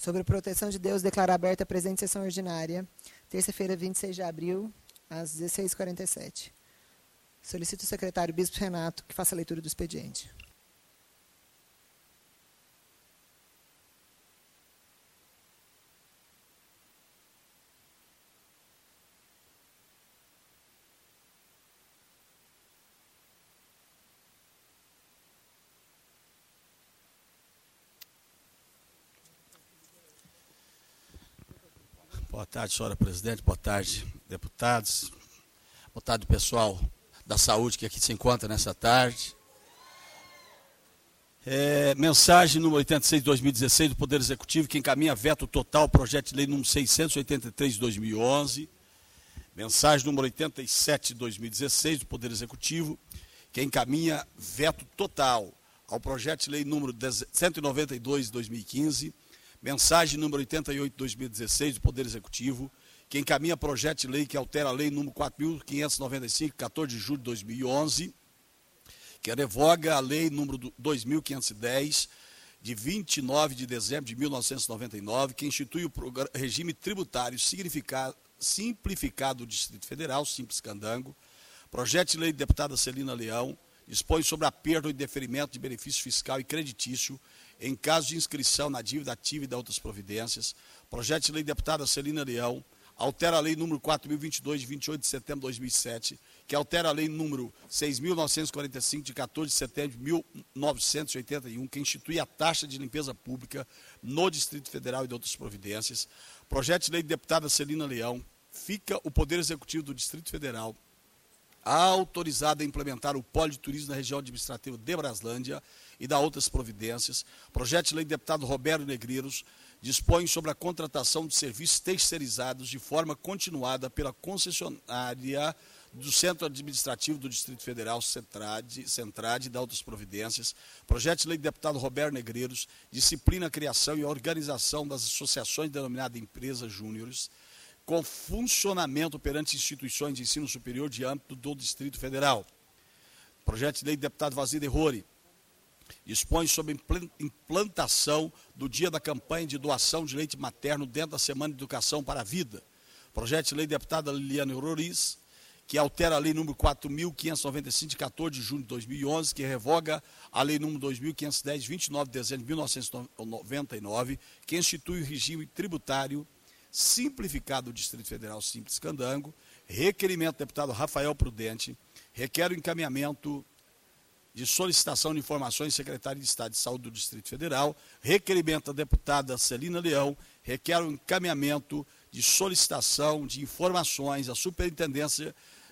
Sobre a proteção de Deus, declaro aberta a presente sessão ordinária, terça-feira, 26 de abril, às 16h47. Solicito ao secretário Bispo Renato que faça a leitura do expediente. Boa tarde, senhora presidente, boa tarde, deputados, boa tarde, pessoal da saúde que aqui se encontra nessa tarde. Mensagem número 86 de 2016 do Poder Executivo, que encaminha veto total ao projeto de lei número 683 de 2011. Mensagem número 87 de 2016 do Poder Executivo, que encaminha veto total ao projeto de lei número 192 de 2015. Mensagem número 88 de 2016 do Poder Executivo, que encaminha projeto de lei que altera a lei número 4.595, 14 de julho de 2011, que revoga a lei número 2.510, de 29 de dezembro de 1999, que institui o regime tributário simplificado do Distrito Federal, Simples Candango. Projeto de lei de deputada Celina Leão, dispõe sobre a perda ou deferimento de benefício fiscal e creditício em caso de inscrição na dívida ativa e de outras providências. Projeto de lei de deputada Celina Leão altera a lei número 4.022, de 28 de setembro de 2007, que altera a lei número 6.945, de 14 de setembro de 1981, que institui a taxa de limpeza pública no Distrito Federal e de outras providências. Projeto de lei de deputada Celina Leão, fica o Poder Executivo do Distrito Federal autorizado a implementar o polo de turismo na região administrativa de Braslândia e da outras providências. Projeto de lei do deputado Roberto Negreiros dispõe sobre a contratação de serviços terceirizados de forma continuada pela concessionária do Centro Administrativo do Distrito Federal, Centrade, e da outras providências. Projeto de lei do deputado Roberto Negreiros disciplina a criação e a organização das associações denominadas empresas júniores, com funcionamento perante instituições de ensino superior de âmbito do Distrito Federal. Projeto de lei do deputado Vazir Errori dispõe sobre implantação do dia da campanha de doação de leite materno dentro da Semana de Educação para a Vida. Projeto de lei da deputada Liliane Roriz, que altera a lei número 4.595, de 14 de junho de 2011, que revoga a lei número 2.510, de 29 de dezembro de 1999, que institui o regime tributário simplificado do Distrito Federal Simples Candango. Requerimento do deputado Rafael Prudente, requer o encaminhamento de solicitação de informações à Secretaria de Estado de Saúde do Distrito Federal. Requerimento da deputada Celina Leão, requer o encaminhamento de solicitação de informações à Superintendência,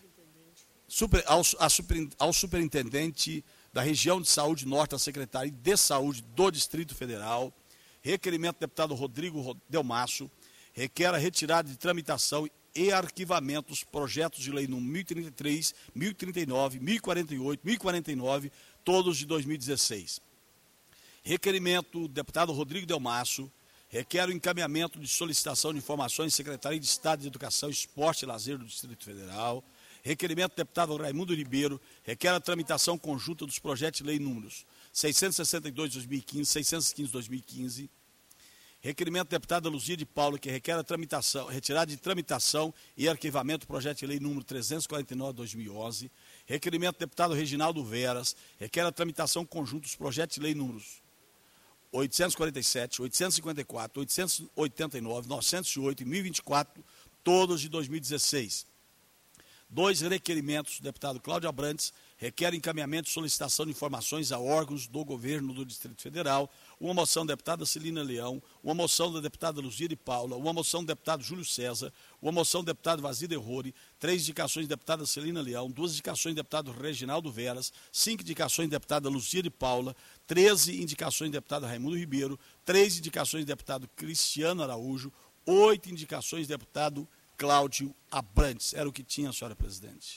ao Superintendente da Região de Saúde Norte, da Secretaria de Saúde do Distrito Federal. Requerimento do deputado Rodrigo Delmasso, requer a retirada de tramitação e arquivamento dos projetos de lei número 1033, 1039, 1048, 1049, todos de 2016. Requerimento do deputado Rodrigo Delmasso, requer o encaminhamento de solicitação de informações à Secretaria de Estado de Educação, Esporte e Lazer do Distrito Federal. Requerimento do deputado Raimundo Ribeiro, requer a tramitação conjunta dos projetos de lei números 662 de 2015, 615 de 2015. Requerimento da deputada Luzia de Paula, que requer a tramitação, retirada de tramitação e arquivamento do projeto de lei número 349 de 2011. Requerimento do deputado Reginaldo Veras, requer a tramitação conjunta dos projetos de lei números 847, 854, 889, 908 e 1024, todos de 2016. Dois requerimentos do deputado Cláudio Abrantes, requer encaminhamento e solicitação de informações a órgãos do governo do Distrito Federal. Uma moção da deputada Celina Leão, uma moção da deputada Luzia de Paula, uma moção do deputado Júlio César, uma moção do deputado Vazir Errori, 3 indicações da deputada Celina Leão, 2 indicações do deputado Reginaldo Veras, 5 indicações da deputada Luzia de Paula, 13 indicações do deputado Raimundo Ribeiro, 3 indicações do deputado Cristiano Araújo, 8 indicações do deputado Cláudio Abrantes. Era o que tinha, senhora presidente.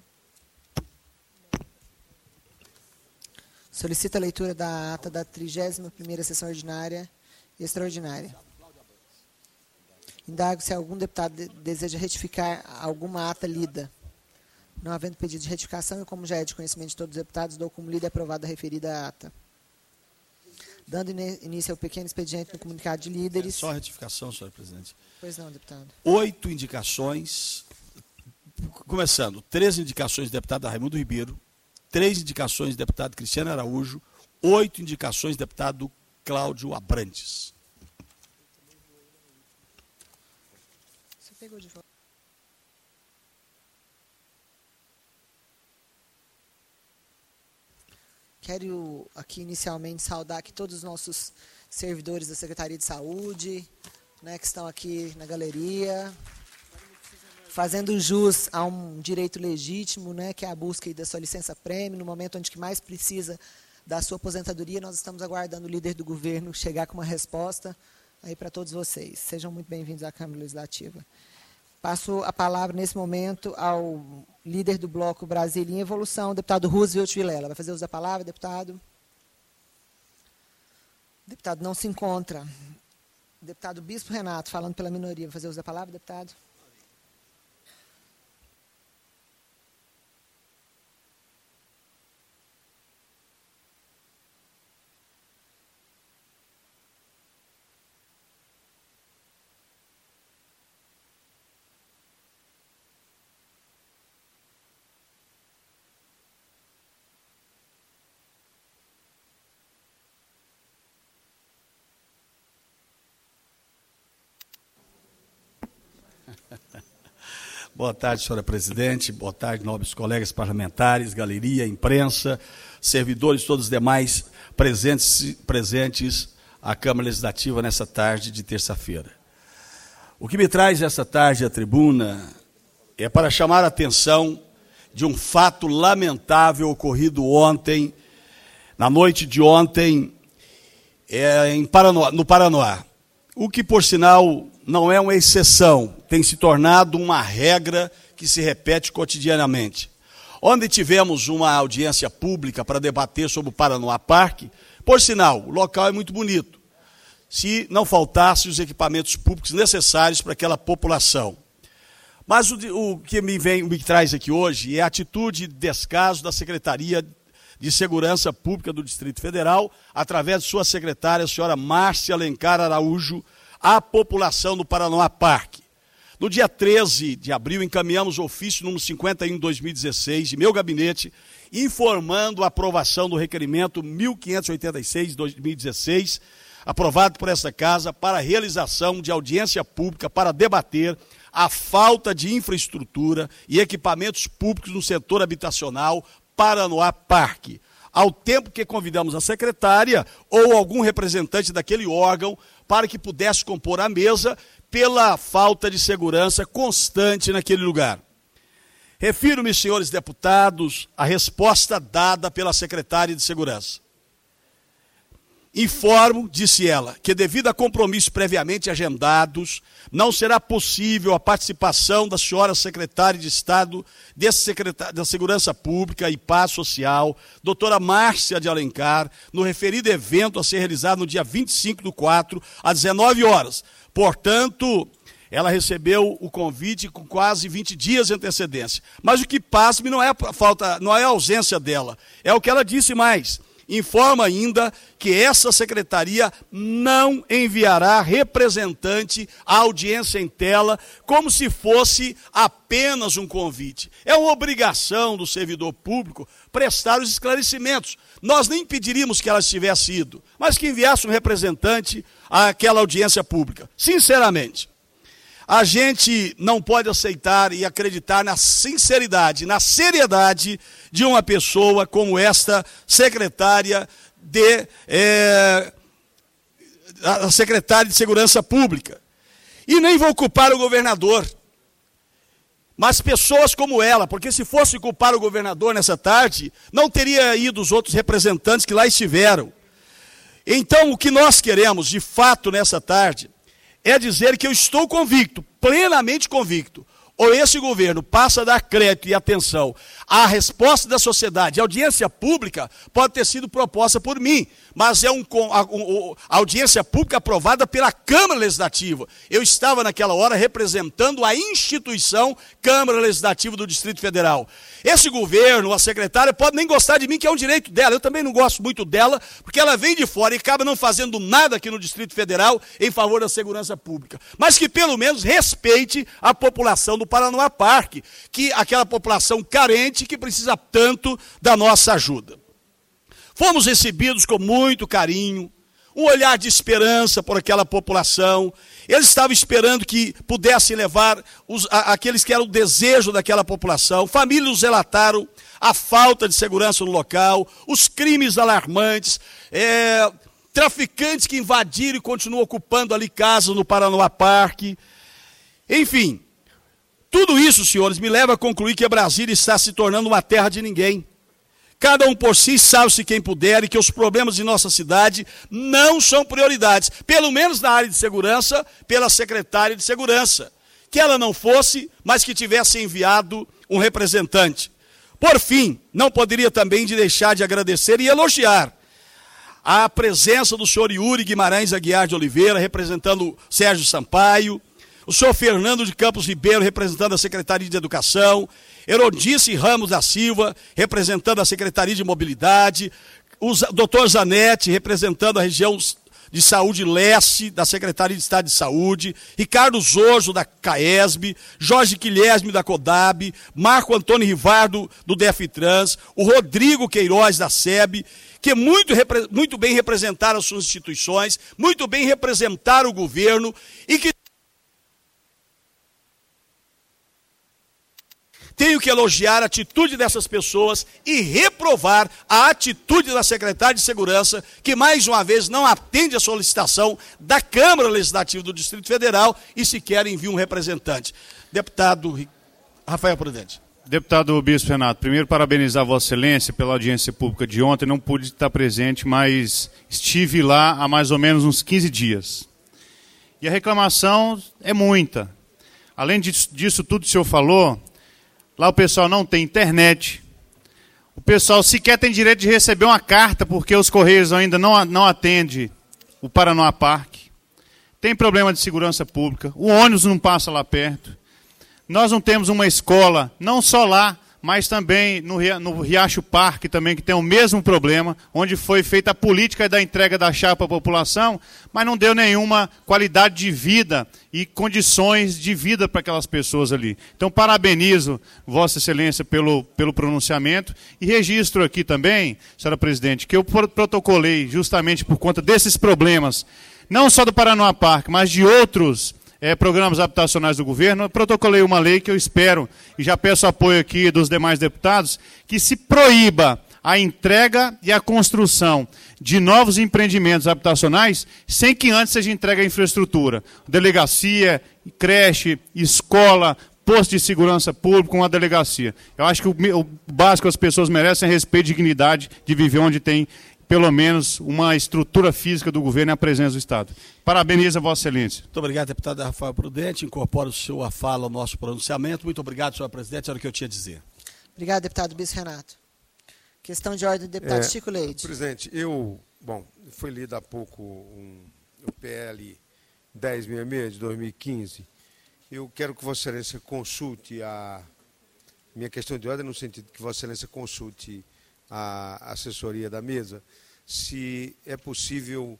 Solicito a leitura da ata da 31ª sessão ordinária e extraordinária. Indago se algum deputado deseja retificar alguma ata lida. Não havendo pedido de retificação, e como já é de conhecimento de todos os deputados, dou como lida e aprovada a referida ata. Dando início ao pequeno expediente no comunicado de líderes. Só retificação, senhora presidente. Pois não, deputado. 8 indicações, começando, 3 indicações do deputado Raimundo Ribeiro, 3 indicações do deputado Cristiano Araújo, 8 indicações do deputado Cláudio Abrantes. Você pegou de volta. Quero aqui inicialmente saudar aqui todos os nossos servidores da Secretaria de Saúde, né, que estão aqui na galeria, fazendo jus a um direito legítimo, né, que é a busca da sua licença-prêmio, no momento onde que mais precisa da sua aposentadoria. Nós estamos aguardando o líder do governo chegar com uma resposta aí para todos vocês. Sejam muito bem-vindos à Câmara Legislativa. Passo a palavra, nesse momento, ao líder do bloco Brasília em Evolução, deputado Roosevelt Vilela. Vai fazer uso da palavra, deputado? Deputado não se encontra. Deputado Bispo Renato, falando pela minoria. Vai fazer uso da palavra, deputado? Boa tarde, senhora presidente, boa tarde, nobres colegas parlamentares, galeria, imprensa, servidores, todos os demais presentes à Câmara Legislativa nessa tarde de terça-feira. O que me traz essa tarde à tribuna é para chamar a atenção de um fato lamentável ocorrido ontem, na noite de ontem, no Paraná. O que, por sinal, não é uma exceção, tem se tornado uma regra que se repete cotidianamente. Onde tivemos uma audiência pública para debater sobre o Paraná Parque, por sinal, o local é muito bonito, se não faltassem os equipamentos públicos necessários para aquela população. Mas o que me traz aqui hoje é a atitude de descaso da Secretaria de Segurança Pública do Distrito Federal, através de sua secretária, a senhora Márcia Alencar Araújo, à população do Paraná Parque. No dia 13 de abril, encaminhamos o ofício número 51/2016 de meu gabinete, informando a aprovação do requerimento 1586/2016, aprovado por esta casa, para a realização de audiência pública para debater a falta de infraestrutura e equipamentos públicos no setor habitacional Paraná Parque, ao tempo que convidamos a secretária ou algum representante daquele órgão para que pudesse compor a mesa pela falta de segurança constante naquele lugar. Refiro-me, senhores deputados, à resposta dada pela secretária de Segurança. Informo, disse ela, que devido a compromissos previamente agendados, não será possível a participação da senhora secretária de Estado da Segurança Pública e Paz Social, doutora Márcia de Alencar, no referido evento a ser realizado no dia 25/4, às 19 horas. Portanto, ela recebeu o convite com quase 20 dias de antecedência. Mas o que pasme não é a ausência dela, é o que ela disse mais. Informa ainda que essa secretaria não enviará representante à audiência em tela, como se fosse apenas um convite. É uma obrigação do servidor público prestar os esclarecimentos. Nós nem pediríamos que ela tivesse ido, mas que enviasse um representante àquela audiência pública. Sinceramente, a gente não pode aceitar e acreditar na sinceridade, na seriedade de uma pessoa como esta secretária a secretária de Segurança Pública. E nem vou culpar o governador, mas pessoas como ela, porque se fosse culpar o governador nessa tarde, não teria ido os outros representantes que lá estiveram. Então, o que nós queremos, de fato, nessa tarde, é dizer que eu estou convicto, plenamente convicto. ou esse governo passa a dar crédito e atenção à resposta da sociedade, a audiência pública pode ter sido proposta por mim, mas é a audiência pública aprovada pela Câmara Legislativa. Eu estava naquela hora representando a instituição Câmara Legislativa do Distrito Federal. Esse governo, a secretária, pode nem gostar de mim, que é um direito dela. Eu também não gosto muito dela, porque ela vem de fora e acaba não fazendo nada aqui no Distrito Federal em favor da segurança pública. Mas que pelo menos respeite a população do Paranoá Parque, que aquela população carente que precisa tanto da nossa ajuda. Fomos recebidos com muito carinho, um olhar de esperança por aquela população. Eles estavam esperando que pudesse levar aqueles que eram o desejo daquela população. Famílias nos relataram a falta de segurança no local, os crimes alarmantes, traficantes que invadiram e continuam ocupando ali casas no Paranoá Parque. Enfim, tudo isso, senhores, me leva a concluir que a Brasília está se tornando uma terra de ninguém. Cada um por si, salve-se quem puder, e que os problemas de nossa cidade não são prioridades, pelo menos na área de segurança, pela secretária de segurança. Que ela não fosse, mas que tivesse enviado um representante. Por fim, não poderia também deixar de agradecer e elogiar a presença do senhor Yuri Guimarães Aguiar de Oliveira, representando Sérgio Sampaio, o senhor Fernando de Campos Ribeiro, representando a Secretaria de Educação, Herodice Ramos da Silva, representando a Secretaria de Mobilidade, o doutor Zanetti, representando a região de Saúde Leste, da Secretaria de Estado de Saúde, Ricardo Zorzo, da CAESB, Jorge Quilhesme, da CODAB, Marco Antônio Rivardo, do DEFTRANS, o Rodrigo Queiroz, da SEB, que muito bem representaram as suas instituições, muito bem representaram o governo e que tenho que elogiar a atitude dessas pessoas e reprovar a atitude da secretária de Segurança, que mais uma vez não atende a solicitação da Câmara Legislativa do Distrito Federal e sequer envia um representante. Deputado Rafael Prudente. Deputado Bispo Renato, primeiro parabenizar Vossa Excelência pela audiência pública de ontem. Não pude estar presente, mas estive lá há mais ou menos uns 15 dias. E a reclamação é muita. Além disso tudo que o senhor falou, lá o pessoal não tem internet, o pessoal sequer tem direito de receber uma carta, porque os Correios ainda não atendem o Paranoá Parque. Tem problema de segurança pública, o ônibus não passa lá perto. Nós não temos uma escola, não só lá, mas também no Riacho Parque, também, que tem o mesmo problema, onde foi feita a política da entrega da chave para a população, mas não deu nenhuma qualidade de vida e condições de vida para aquelas pessoas ali. Então, parabenizo Vossa Excelência pelo pronunciamento e registro aqui também, senhora presidente, que eu protocolei justamente por conta desses problemas, não só do Paranoá Parque, mas de outros programas habitacionais do governo. Eu protocolei uma lei que eu espero, e já peço apoio aqui dos demais deputados, que se proíba a entrega e a construção de novos empreendimentos habitacionais sem que antes seja entregue a infraestrutura. Delegacia, creche, escola, posto de segurança pública, uma delegacia. Eu acho que o básico as pessoas merecem é respeito e dignidade de viver onde tem pelo menos uma estrutura física do governo e a presença do Estado. Parabenizo a Vossa Excelência. Muito obrigado, deputado Rafael Prudente. Incorpora a sua fala ao nosso pronunciamento. Muito obrigado, senhor presidente. Era o que eu tinha a dizer. Obrigado, deputado Bispo Renato. Questão de ordem do deputado Chico Leite. Presidente, foi lido há pouco o PL 1066 de 2015. Eu quero que Vossa Excelência consulte a minha questão de ordem, no sentido que Vossa Excelência consulte a assessoria da mesa, se é possível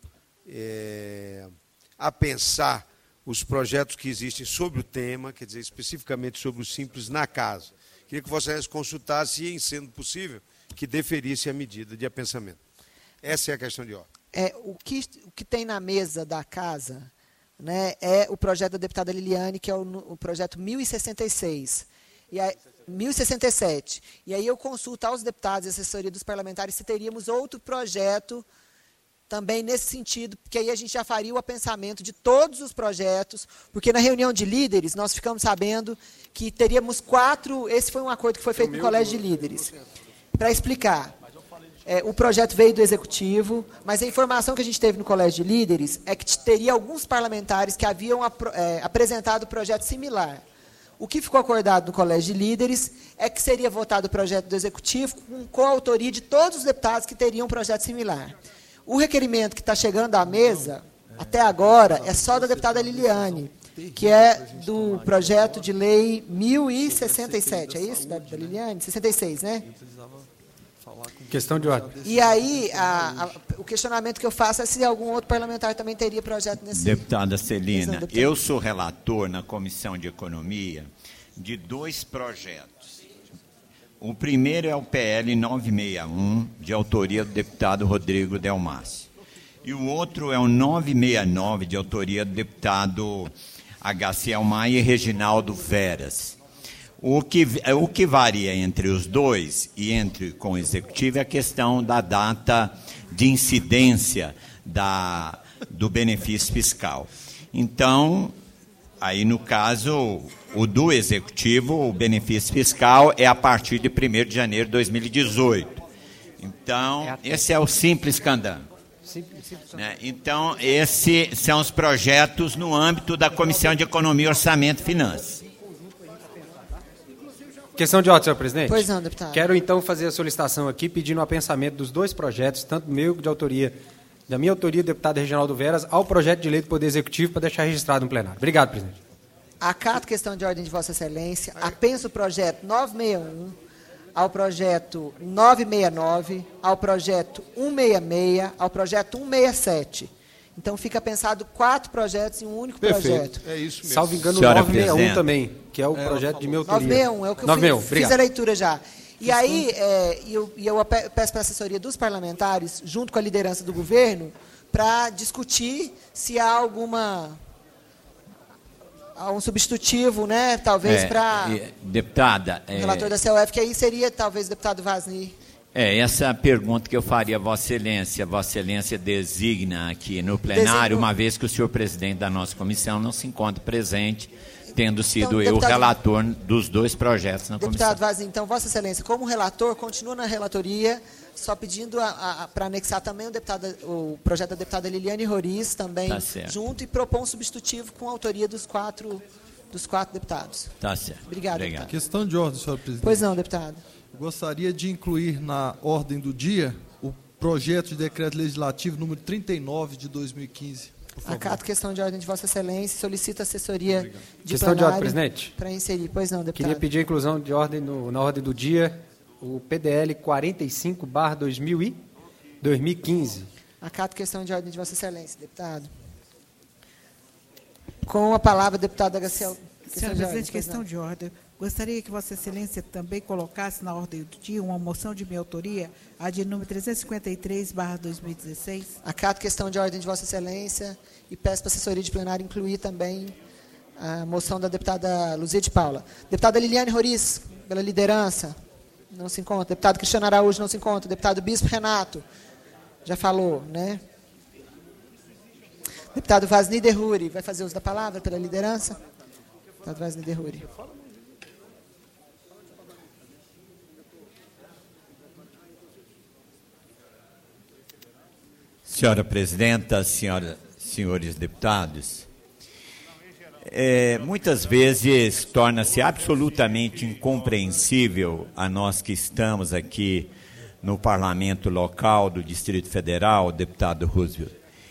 apensar os projetos que existem sobre o tema, quer dizer, especificamente sobre o Simples na Casa. Queria que Vossa Excelência consultasse e, em sendo possível, que deferisse a medida de apensamento. Essa é a questão de ordem. O que tem na mesa da Casa, né, é o projeto da deputada Liliane, que é o projeto 1066. 1067. E aí eu consulto aos deputados e assessoria dos parlamentares se teríamos outro projeto também nesse sentido, porque aí a gente já faria o apensamento de todos os projetos, porque na reunião de líderes nós ficamos sabendo que teríamos 4, esse foi um acordo que foi feito no Colégio de Líderes. Para explicar, o projeto veio do Executivo, mas a informação que a gente teve no Colégio de Líderes é que teria alguns parlamentares que haviam apresentado projeto similar. O que ficou acordado no Colégio de Líderes é que seria votado o projeto do Executivo com coautoria de todos os deputados que teriam um projeto similar. O requerimento que está chegando à mesa, até agora, é só da deputada Liliane, que é do projeto de lei 1067, é isso, da Liliane? 66, né? Questão de ordem. E aí, o questionamento que eu faço é se algum outro parlamentar também teria projeto nesse... Deputada Celina, eu sou relator na Comissão de Economia de 2 projetos. O primeiro é o PL 961, de autoria do deputado Rodrigo Delmácio. E o outro é o 969, de autoria do deputado H.C. Almaia e Reginaldo Veras. O que varia entre os dois e com o Executivo é a questão da data de incidência do benefício fiscal. Então, aí no caso, o do Executivo, o benefício fiscal é a partir de 1º de janeiro de 2018. Então, esse é o simples candango. Né? Então, esses são os projetos no âmbito da Comissão de Economia, Orçamento e Finanças. Questão de ordem, senhor presidente. Pois não, deputado. Quero, então, fazer a solicitação aqui, pedindo o apensamento dos 2 projetos, tanto meu da minha autoria, do deputado Reginaldo Veras, ao projeto de lei do Poder Executivo, para deixar registrado no plenário. Obrigado, presidente. Acato questão de ordem de Vossa Excelência, apenso o projeto 961, ao projeto 969, ao projeto 166, ao projeto 167. Então, fica pensado 4 projetos em um único projeto. É isso mesmo. Salvo engano, o Senhora 961 presidente. também, que é o projeto de minha autoria. 961, é o que eu 961, fiz a leitura já. E aí, eu peço para a assessoria dos parlamentares, junto com a liderança do governo, para discutir se há um substitutivo, né, talvez para deputada, o relator da COF, que aí seria talvez o deputado Vasni. Essa é a pergunta que eu faria a Vossa Excelência. Vossa Excelência designa aqui no plenário, uma vez que o senhor presidente da nossa comissão não se encontra presente, tendo sido eu o relator dos 2 projetos na comissão. Deputado Vasni, então, Vossa Excelência, como relator, continua na relatoria, só pedindo para anexar também o projeto da deputada Liliane Roriz, também junto, e propor um substitutivo com a autoria dos 4 deputados. Tá certo. Obrigado, deputado. Questão de ordem, senhor presidente. Pois não, deputado. Gostaria de incluir na ordem do dia o projeto de decreto legislativo número 39 de 2015. Acato questão de ordem de Vossa Excelência, solicito assessoria de questão de ordem, presidente. Para inserir. Pois não, deputado. Queria pedir a inclusão de ordem na ordem do dia, o PDL 45/2015. Acato questão de ordem de Vossa Excelência, deputado. Com a palavra, deputado H.C. Senhor presidente, questão de ordem. Gostaria que Vossa Excelência também colocasse na ordem do dia uma moção de minha autoria, a de número 353/2016. Acato questão de ordem de Vossa Excelência e peço para a assessoria de plenário incluir também a moção da deputada Luzia de Paula. Deputada Liliane Roriz, pela liderança, não se encontra. Deputado Cristiano Araújo, não se encontra. Deputado Bispo Renato, já falou, né? Deputado Vasni Derruri, vai fazer uso da palavra pela liderança? Deputado Vasni Derruri. Senhora presidenta, senhores deputados, muitas vezes torna-se absolutamente incompreensível a nós que estamos aqui no parlamento local do Distrito Federal, deputado Roosevelt,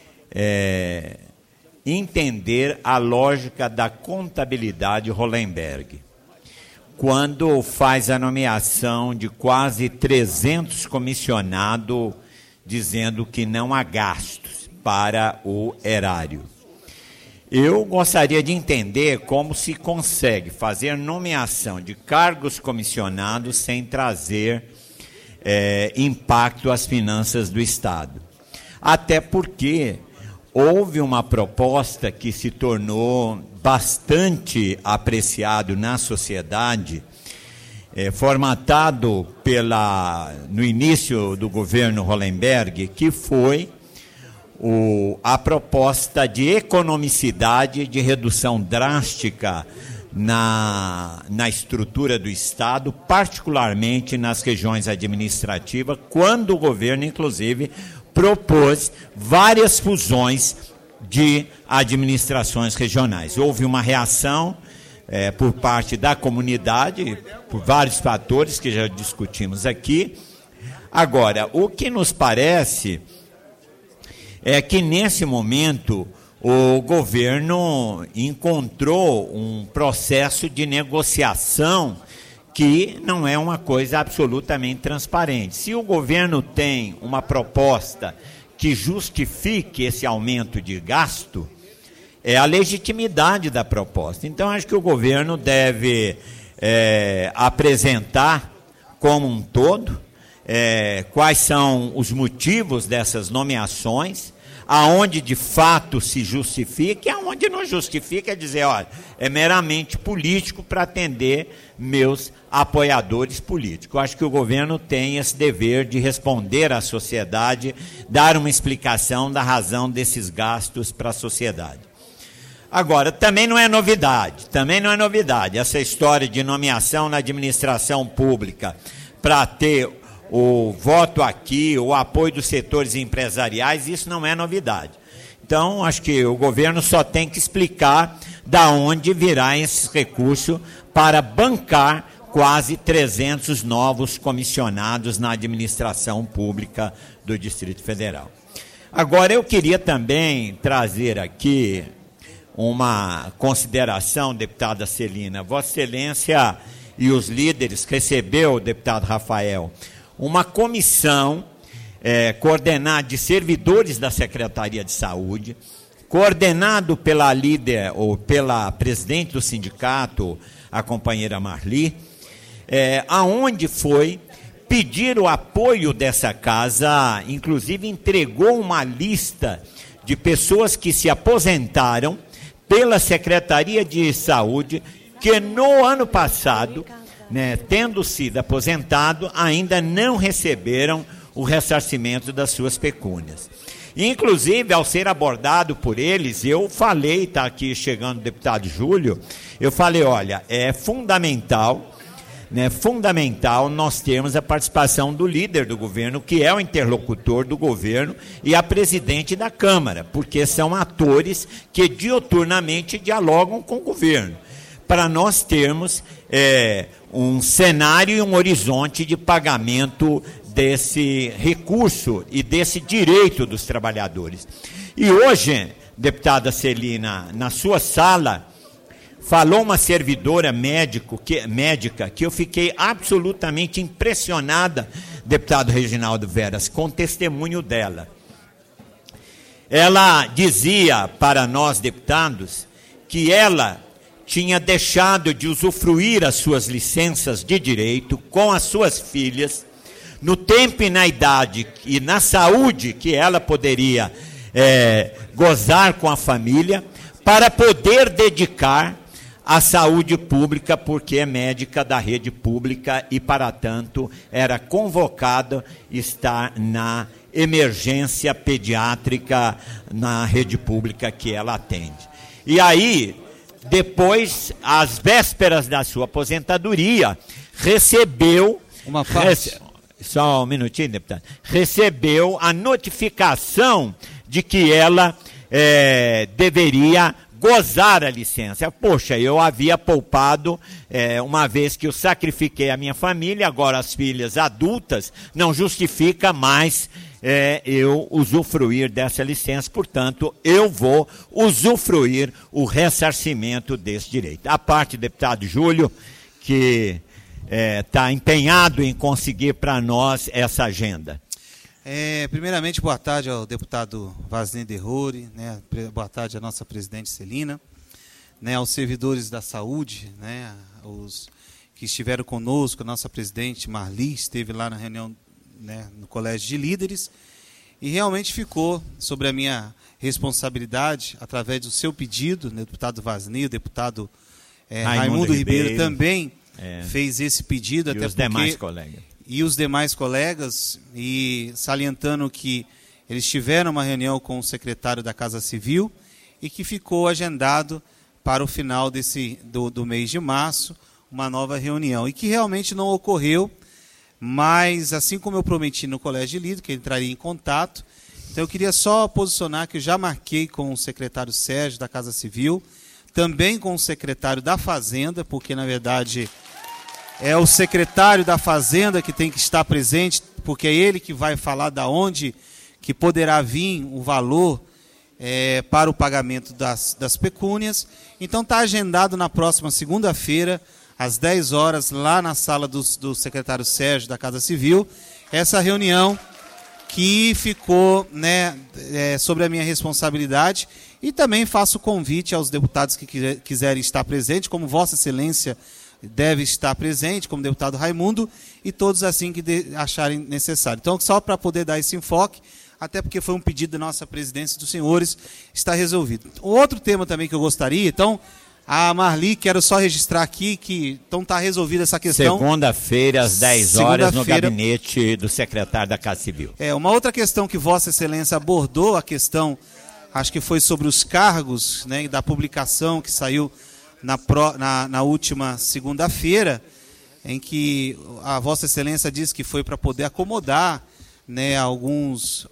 entender a lógica da contabilidade Hollenberg, quando faz a nomeação de quase 300 comissionados, dizendo que não há gastos para o erário. Eu gostaria de entender como se consegue fazer nomeação de cargos comissionados sem trazer impacto às finanças do Estado. Até porque houve uma proposta que se tornou bastante apreciado na sociedade, formatado no início do governo Hollenberg, que foi a proposta de economicidade, de redução drástica na estrutura do Estado, particularmente nas regiões administrativas, quando o governo, inclusive, propôs várias fusões de administrações regionais. Houve uma reação por parte da comunidade, por vários fatores que já discutimos aqui. Agora, o que nos parece é que, nesse momento, o governo encontrou um processo de negociação que não é uma coisa absolutamente transparente. Se o governo tem uma proposta que justifique esse aumento de gasto, é a legitimidade da proposta. Então, acho que o governo deve apresentar como um todo quais são os motivos dessas nomeações, aonde de fato se justifica e aonde não justifica, é dizer, olha, é meramente político para atender meus apoiadores políticos. Eu acho que o governo tem esse dever de responder à sociedade, dar uma explicação da razão desses gastos para a sociedade. Agora, também não é novidade, essa história de nomeação na administração pública para ter o voto aqui, o apoio dos setores empresariais, isso não é novidade. Então, acho que o governo só tem que explicar da onde virá esse recurso para bancar quase 300 novos comissionados na administração pública do Distrito Federal. Agora, eu queria também trazer aqui uma consideração, deputada Celina. Vossa Excelência e os líderes recebeu, deputado Rafael, uma comissão coordenada de servidores da Secretaria de Saúde, coordenado pela líder ou pela presidente do sindicato, a companheira Marli, aonde foi pedir o apoio dessa casa, inclusive entregou uma lista de pessoas que se aposentaram pela Secretaria de Saúde, que no ano passado, tendo sido aposentado, ainda não receberam o ressarcimento das suas pecúnias. Inclusive, ao ser abordado por eles, eu falei, está aqui chegando o deputado Júlio, eu falei, olha, é fundamental nós termos a participação do líder do governo, que é o interlocutor do governo, e a presidente da Câmara, porque são atores que diuturnamente dialogam com o governo, para nós termos um cenário e um horizonte de pagamento desse recurso e desse direito dos trabalhadores. E hoje, deputada Celina, na sua sala, falou uma servidora médica que eu fiquei absolutamente impressionada, deputado Reginaldo Veras, com o testemunho dela. Ela dizia para nós, deputados, que ela tinha deixado de usufruir as suas licenças de direito com as suas filhas, no tempo e na idade e na saúde que ela poderia gozar com a família, para poder dedicar à saúde pública, porque é médica da rede pública e, para tanto, era convocada a estar na emergência pediátrica na rede pública que ela atende. E aí, depois, às vésperas da sua aposentadoria, recebeu... Só um minutinho, deputado. Recebeu a notificação de que ela deveria gozar a licença. Poxa, eu havia poupado, uma vez que eu sacrifiquei a minha família, agora as filhas adultas, não justifica mais eu usufruir dessa licença, portanto, eu vou usufruir o ressarcimento desse direito. A parte do deputado Júlio, que está empenhado em conseguir para nós essa agenda. Primeiramente, boa tarde ao deputado Vasney Derrori, boa tarde à nossa presidente Celina, aos servidores da saúde, os que estiveram conosco, a nossa presidente Marli esteve lá na reunião, no Colégio de Líderes, e realmente ficou sobre a minha responsabilidade, através do seu pedido, o deputado Vasney, o deputado Raimundo Ribeiro também fez esse pedido, até os demais colegas. E os demais colegas, e salientando que eles tiveram uma reunião com o secretário da Casa Civil e que ficou agendado para o final do mês de março uma nova reunião, e que realmente não ocorreu, mas assim como eu prometi no Colégio de Líder, que ele entraria em contato, então eu queria só posicionar que eu já marquei com o secretário Sérgio da Casa Civil, também com o secretário da Fazenda, porque, na verdade, é o secretário da Fazenda que tem que estar presente, porque é ele que vai falar da onde que poderá vir o valor para o pagamento das pecúnias. Então está agendado na próxima segunda-feira, às 10 horas, lá na sala do secretário Sérgio da Casa Civil, essa reunião que ficou, né, sobre a minha responsabilidade. E também faço convite aos deputados que quiserem estar presentes, como Vossa Excelência deve estar presente, como deputado Raimundo, e todos assim que acharem necessário. Então, só para poder dar esse enfoque, até porque foi um pedido da nossa presidência e dos senhores, está resolvido. Outro tema também que eu gostaria, então, a Marli, quero só registrar aqui que então está resolvida essa questão. Segunda-feira, às 10 horas, no gabinete do secretário da Casa Civil. Uma outra questão que Vossa Excelência abordou, a questão, acho que foi sobre os cargos, né, da publicação que saiu na última segunda-feira, em que a Vossa Excelência disse que foi para poder acomodar, né, alguns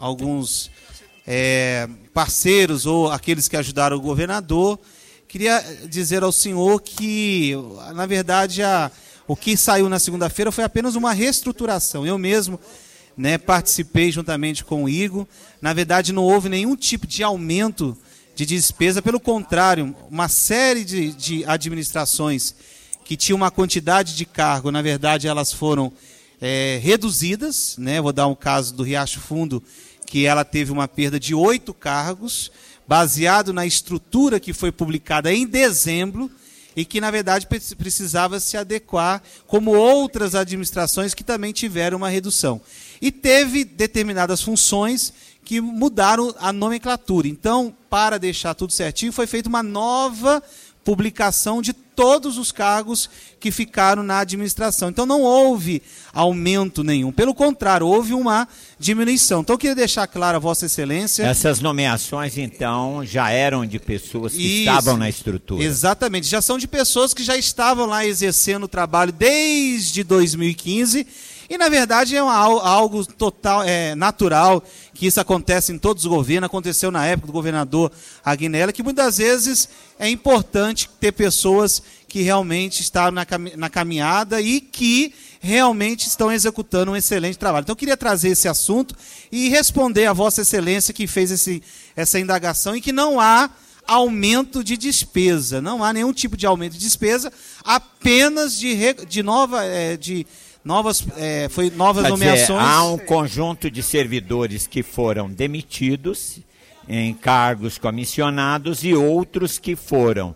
parceiros ou aqueles que ajudaram o governador. Queria dizer ao senhor que, na verdade, o que saiu na segunda-feira foi apenas uma reestruturação. Eu mesmo, né, participei juntamente com o Igor. Na verdade, não houve nenhum tipo de aumento de despesa. Pelo contrário, uma série de administrações que tinham uma quantidade de cargo, na verdade, elas foram reduzidas, né? Vou dar um caso do Riacho Fundo, que ela teve uma perda de 8 cargos, baseado na estrutura que foi publicada em dezembro e que, na verdade, precisava se adequar, como outras administrações que também tiveram uma redução. E teve determinadas funções que mudaram a nomenclatura. Então, para deixar tudo certinho, foi feita uma nova publicação de todos os cargos que ficaram na administração. Então não houve aumento nenhum, pelo contrário, houve uma diminuição. Então eu queria deixar claro a Vossa Excelência... Essas nomeações, então, já eram de pessoas que estavam na estrutura. Exatamente, já são de pessoas que já estavam lá exercendo o trabalho desde 2015, e na verdade é algo total, natural, que isso acontece em todos os governos, aconteceu na época do governador Aguinella, que muitas vezes é importante ter pessoas que realmente estão na caminhada e que realmente estão executando um excelente trabalho. Então eu queria trazer esse assunto e responder a Vossa Excelência que fez essa indagação e que não há aumento de despesa, não há nenhum tipo de aumento de despesa, apenas novas nomeações. Há um conjunto de servidores que foram demitidos em cargos comissionados e outros que foram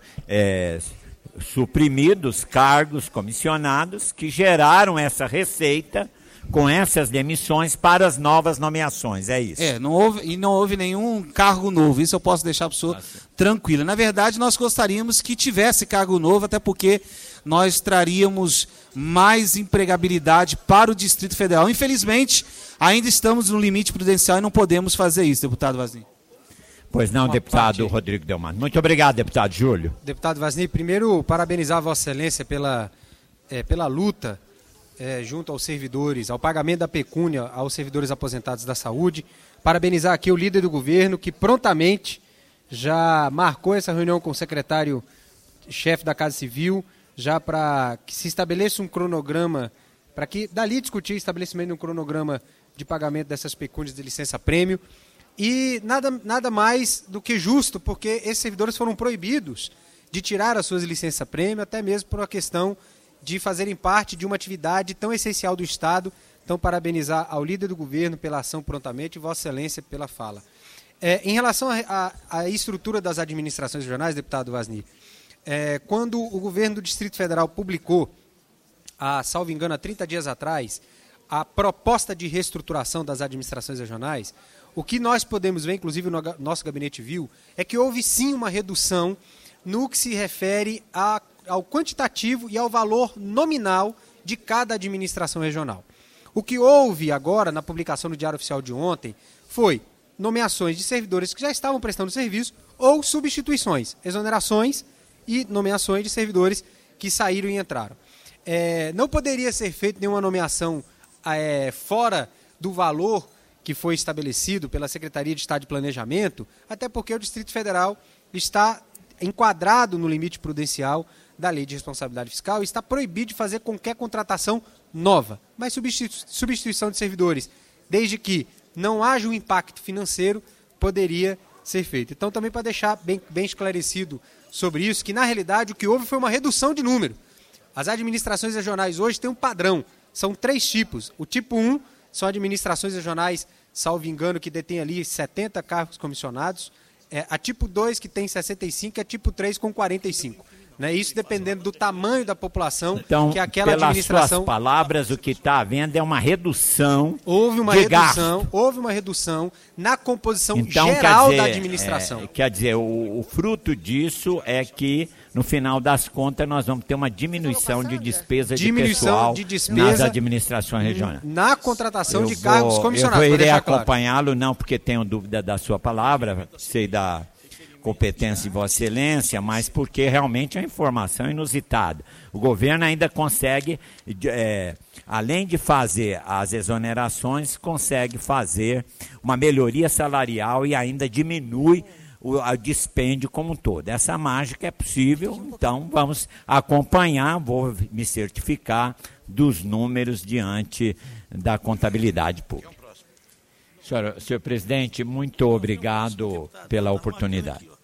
suprimidos, cargos comissionados, que geraram essa receita com essas demissões para as novas nomeações, é isso? Não houve nenhum cargo novo, isso eu posso deixar para o senhor tranquilo. Na verdade, nós gostaríamos que tivesse cargo novo, até porque nós traríamos mais empregabilidade para o Distrito Federal. Infelizmente, ainda estamos no limite prudencial e não podemos fazer isso, deputado Vazny. Pois não, deputado Rodrigo Delmano. Muito obrigado, deputado Júlio. Deputado Vazny, primeiro, parabenizar a Vossa Excelência pela luta junto aos servidores, ao pagamento da pecúnia aos servidores aposentados da saúde. Parabenizar aqui o líder do governo, que prontamente já marcou essa reunião com o secretário-chefe da Casa Civil, já para que se estabeleça um cronograma, para que dali discutir o estabelecimento de um cronograma de pagamento dessas pecúnias de licença-prêmio. E nada mais do que justo, porque esses servidores foram proibidos de tirar as suas licença-prêmio, até mesmo por uma questão de fazerem parte de uma atividade tão essencial do Estado. Então, parabenizar ao líder do governo pela ação prontamente e Vossa Excelência pela fala. Em relação à estrutura das administrações regionais, deputado Vazny, quando o governo do Distrito Federal publicou, salvo engano, há 30 dias atrás, a proposta de reestruturação das administrações regionais, o que nós podemos ver, inclusive no nosso gabinete viu, é que houve sim uma redução no que se refere ao quantitativo e ao valor nominal de cada administração regional. O que houve agora na publicação no Diário Oficial de ontem foi nomeações de servidores que já estavam prestando serviço ou substituições, exonerações e nomeações de servidores que saíram e entraram. Não poderia ser feita nenhuma nomeação fora do valor que foi estabelecido pela Secretaria de Estado de Planejamento, até porque o Distrito Federal está enquadrado no limite prudencial da Lei de Responsabilidade Fiscal e está proibido de fazer qualquer contratação nova, mas substituição de servidores, desde que não haja um impacto financeiro, poderia ser feito. Então, também para deixar bem esclarecido sobre isso, que na realidade o que houve foi uma redução de número. As administrações regionais hoje têm um padrão, são 3 tipos. O tipo 1 são administrações regionais, salvo engano, que detêm ali 70 cargos comissionados. A tipo 2, que tem 65, e a tipo 3 com 45. Né? Isso dependendo do tamanho da população, então, que aquela administração... Pelas suas palavras, o que está havendo é uma redução Houve uma redução na composição então, geral da administração. Quer dizer, o fruto disso é que, no final das contas, nós vamos ter uma diminuição de despesa de pessoal nas administrações regionais. Na contratação de cargos comissionados. Eu irei acompanhá-lo, não porque tenho dúvida da sua palavra, sei da competência de Vossa Excelência, mas porque realmente é uma informação inusitada. O governo ainda consegue, além de fazer as exonerações, consegue fazer uma melhoria salarial e ainda diminui o dispêndio como um todo. Essa mágica é possível, então vamos acompanhar, vou me certificar dos números diante da contabilidade pública. Senhor presidente, muito obrigado pela oportunidade.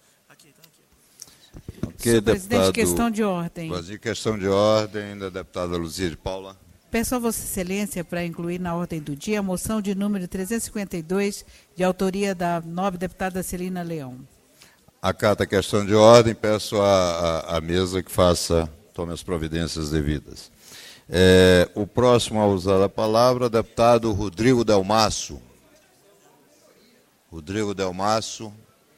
Senhor presidente, questão de ordem. Questão de ordem da deputada Luzia de Paula. Peço a Vossa Excelência para incluir na ordem do dia a moção de número 352, de autoria da nobre deputada Celina Leão. Acata a questão de ordem, peço à mesa que tome as providências devidas. O próximo a usar a palavra, deputado Rodrigo Delmasso. Rodrigo Delmasso.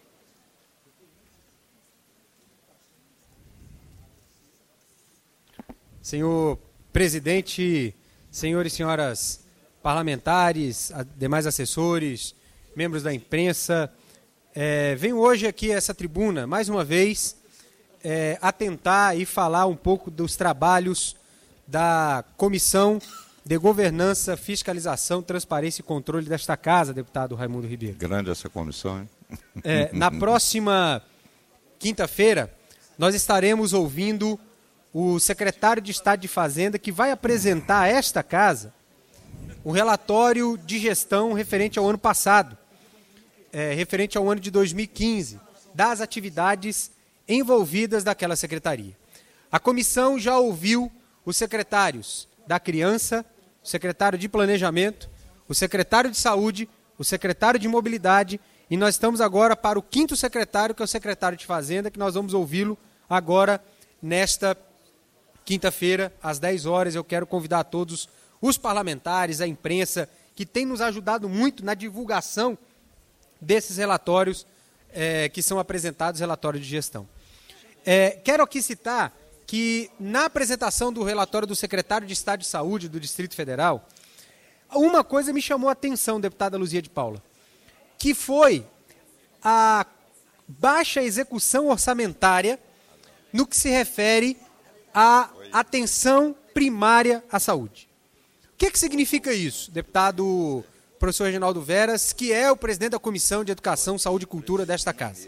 Senhor presidente, senhores e senhoras parlamentares, demais assessores, membros da imprensa, venho hoje aqui a essa tribuna, mais uma vez, atentar e falar um pouco dos trabalhos da Comissão de Governança, Fiscalização, Transparência e Controle desta Casa, deputado Raimundo Ribeiro. Grande essa comissão, hein? Na próxima quinta-feira, nós estaremos ouvindo o secretário de Estado de Fazenda, que vai apresentar a esta casa o relatório de gestão referente ao ano passado, referente ao ano de 2015, das atividades envolvidas daquela secretaria. A comissão já ouviu os secretários da Criança, o secretário de Planejamento, o secretário de Saúde, o secretário de Mobilidade, e nós estamos agora para o 5º secretário, que é o secretário de Fazenda, que nós vamos ouvi-lo agora nesta quinta-feira, às 10 horas. Eu quero convidar todos os parlamentares, a imprensa, que tem nos ajudado muito na divulgação desses relatórios que são apresentados, relatórios de gestão. Quero aqui citar que, na apresentação do relatório do secretário de Estado de Saúde do Distrito Federal, uma coisa me chamou a atenção, deputada Luzia de Paula, que foi a baixa execução orçamentária no que se refere à atenção primária à saúde. O que significa isso, deputado professor Reginaldo Veras, que é o presidente da Comissão de Educação, Saúde e Cultura desta casa?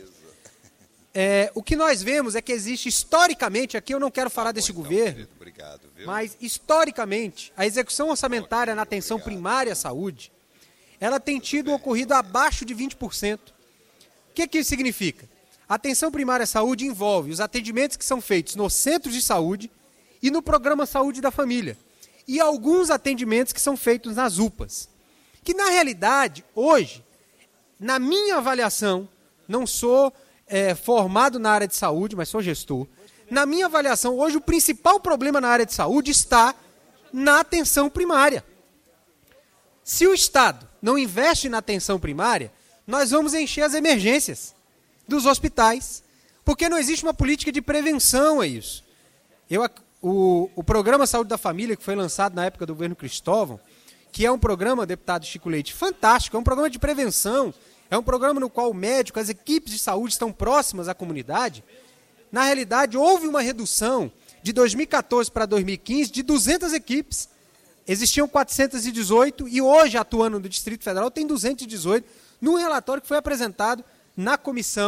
O que nós vemos é que existe historicamente, aqui eu não quero falar desse governo, mas historicamente a execução orçamentária na atenção primária à saúde, ela tem tido ocorrido abaixo de 20%. O que isso significa? A atenção primária à saúde envolve os atendimentos que são feitos nos centros de saúde e no programa Saúde da Família, e alguns atendimentos que são feitos nas UPAs, que na realidade, hoje, na minha avaliação, não sou formado na área de saúde, mas sou gestor, na minha avaliação, hoje o principal problema na área de saúde está na atenção primária. Se o Estado não investe na atenção primária, nós vamos encher as emergências dos hospitais, porque não existe uma política de prevenção a isso. O programa Saúde da Família, que foi lançado na época do governo Cristóvão, que é um programa, deputado Chico Leite, fantástico, é um programa de prevenção, é um programa no qual o médico, as equipes de saúde estão próximas à comunidade. Na realidade, houve uma redução de 2014 para 2015 de 200 equipes. Existiam 418 e hoje, atuando no Distrito Federal, tem 218, num relatório que foi apresentado na Comissão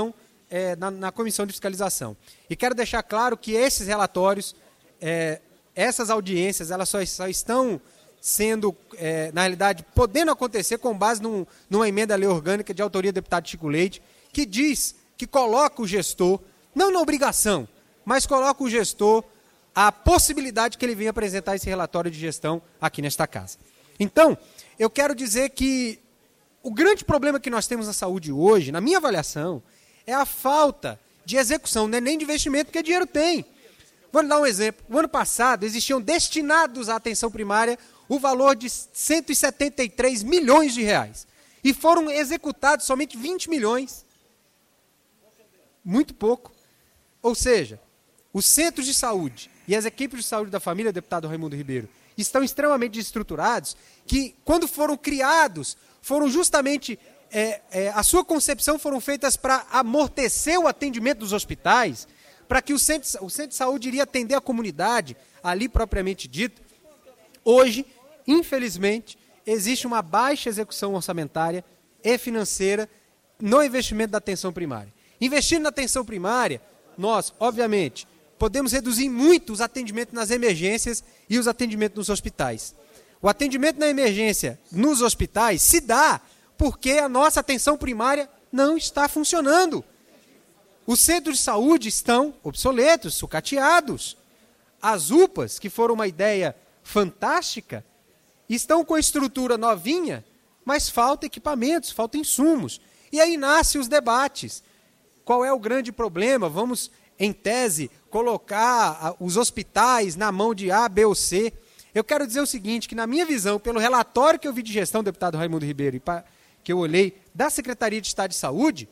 na comissão de fiscalização. E quero deixar claro que esses relatórios, essas audiências, elas só estão sendo, na realidade, podendo acontecer com base numa emenda à lei orgânica de autoria do deputado Chico Leite, que diz que coloca o gestor, não na obrigação, mas coloca o gestor a possibilidade que ele venha apresentar esse relatório de gestão aqui nesta casa. Então, eu quero dizer que o grande problema que nós temos na saúde hoje, na minha avaliação, é a falta de execução, não é nem de investimento, porque dinheiro tem. Vou lhe dar um exemplo. O ano passado existiam destinados à atenção primária o valor de 173 milhões de reais. E foram executados somente 20 milhões. Muito pouco. Ou seja, os centros de saúde e as equipes de saúde da família, deputado Raimundo Ribeiro, estão extremamente estruturados, que quando foram criados, foram justamente, a sua concepção foram feitas para amortecer o atendimento dos hospitais, para que o centro de saúde iria atender a comunidade, ali propriamente dito. Hoje, infelizmente, existe uma baixa execução orçamentária e financeira no investimento da atenção primária. Investindo na atenção primária, nós, obviamente, podemos reduzir muito os atendimentos nas emergências e os atendimentos nos hospitais. O atendimento na emergência nos hospitais se dá porque a nossa atenção primária não está funcionando. Os centros de saúde estão obsoletos, sucateados. As UPAs, que foram uma ideia fantástica, estão com a estrutura novinha, mas falta equipamentos, falta insumos. E aí nascem os debates. Qual é o grande problema? Vamos, em tese, colocar os hospitais na mão de A, B ou C. Eu quero dizer o seguinte, que na minha visão, pelo relatório que eu vi de gestão, deputado Raimundo Ribeiro, que eu olhei da Secretaria de Estado de Saúde,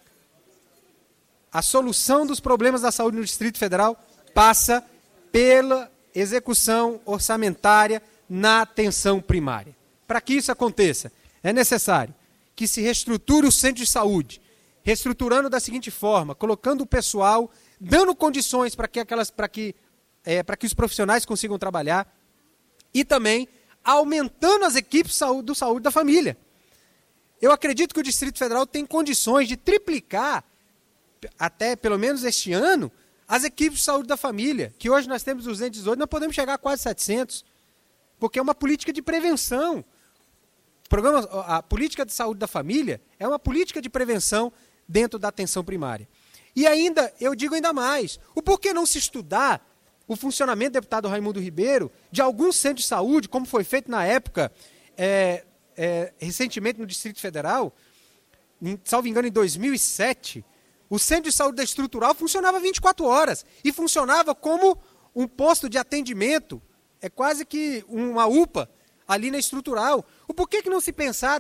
a solução dos problemas da saúde no Distrito Federal passa pela execução orçamentária na atenção primária. Para que isso aconteça, é necessário que se reestruture o centro de saúde, reestruturando da seguinte forma, colocando o pessoal, dando condições para que os profissionais consigam trabalhar e também aumentando as equipes de saúde da família. Eu acredito que o Distrito Federal tem condições de triplicar, até pelo menos este ano, as equipes de saúde da família, que hoje nós temos 218, nós podemos chegar a quase 700, porque é uma política de prevenção. A política de saúde da família é uma política de prevenção dentro da atenção primária. E ainda, eu digo ainda mais, o porquê não se estudar o funcionamento, deputado Raimundo Ribeiro, de alguns centros de saúde, como foi feito na época, recentemente no Distrito Federal, salvo engano em 2007, o centro de saúde da estrutural funcionava 24 horas e funcionava como um posto de atendimento, quase que uma UPA ali na estrutural. O porquê que não se pensar,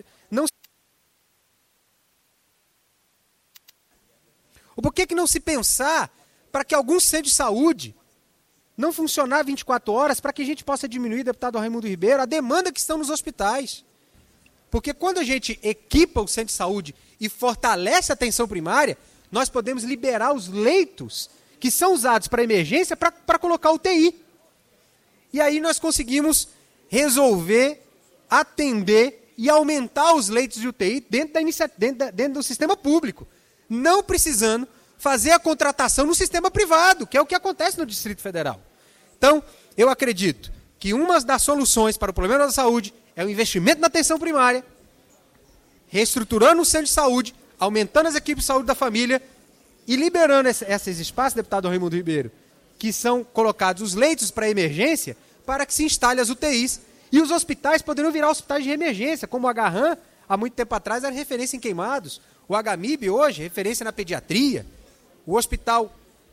o porquê que não se pensar para que alguns centros de saúde não funcionar 24 horas, para que a gente possa diminuir, deputado Raimundo Ribeiro, a demanda que estão nos hospitais. Porque quando a gente equipa o centro de saúde e fortalece a atenção primária, nós podemos liberar os leitos que são usados para emergência para colocar UTI. E aí nós conseguimos resolver, atender e aumentar os leitos de UTI dentro do sistema público, não precisando fazer a contratação no sistema privado, que é o que acontece no Distrito Federal. Então, eu acredito que uma das soluções para o problema da saúde é o investimento na atenção primária, reestruturando o centro de saúde, aumentando as equipes de saúde da família e liberando esses espaços, deputado Raimundo Ribeiro, que são colocados os leitos para emergência, para que se instale as UTIs. E os hospitais poderiam virar hospitais de emergência, como o HRAM, há muito tempo atrás, era referência em queimados. O HMIB, hoje, referência na pediatria. O hospital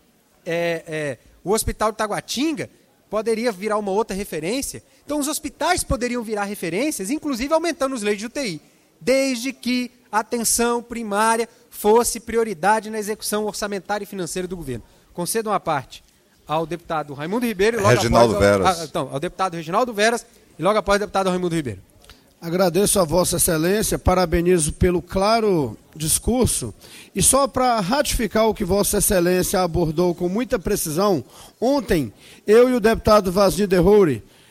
de Taguatinga poderia virar uma outra referência. Então, os hospitais poderiam virar referências, inclusive aumentando os leitos de UTI, desde que a atenção primária fosse prioridade na execução orçamentária e financeira do governo. Concedo uma parte ao deputado Raimundo Ribeiro e logo Reginaldo após Veras. Ao deputado Reginaldo Veras e logo após o deputado Raimundo Ribeiro. Agradeço a Vossa Excelência, parabenizo pelo claro discurso. E só para ratificar o que Vossa Excelência abordou com muita precisão, ontem eu e o deputado Vasney de Roure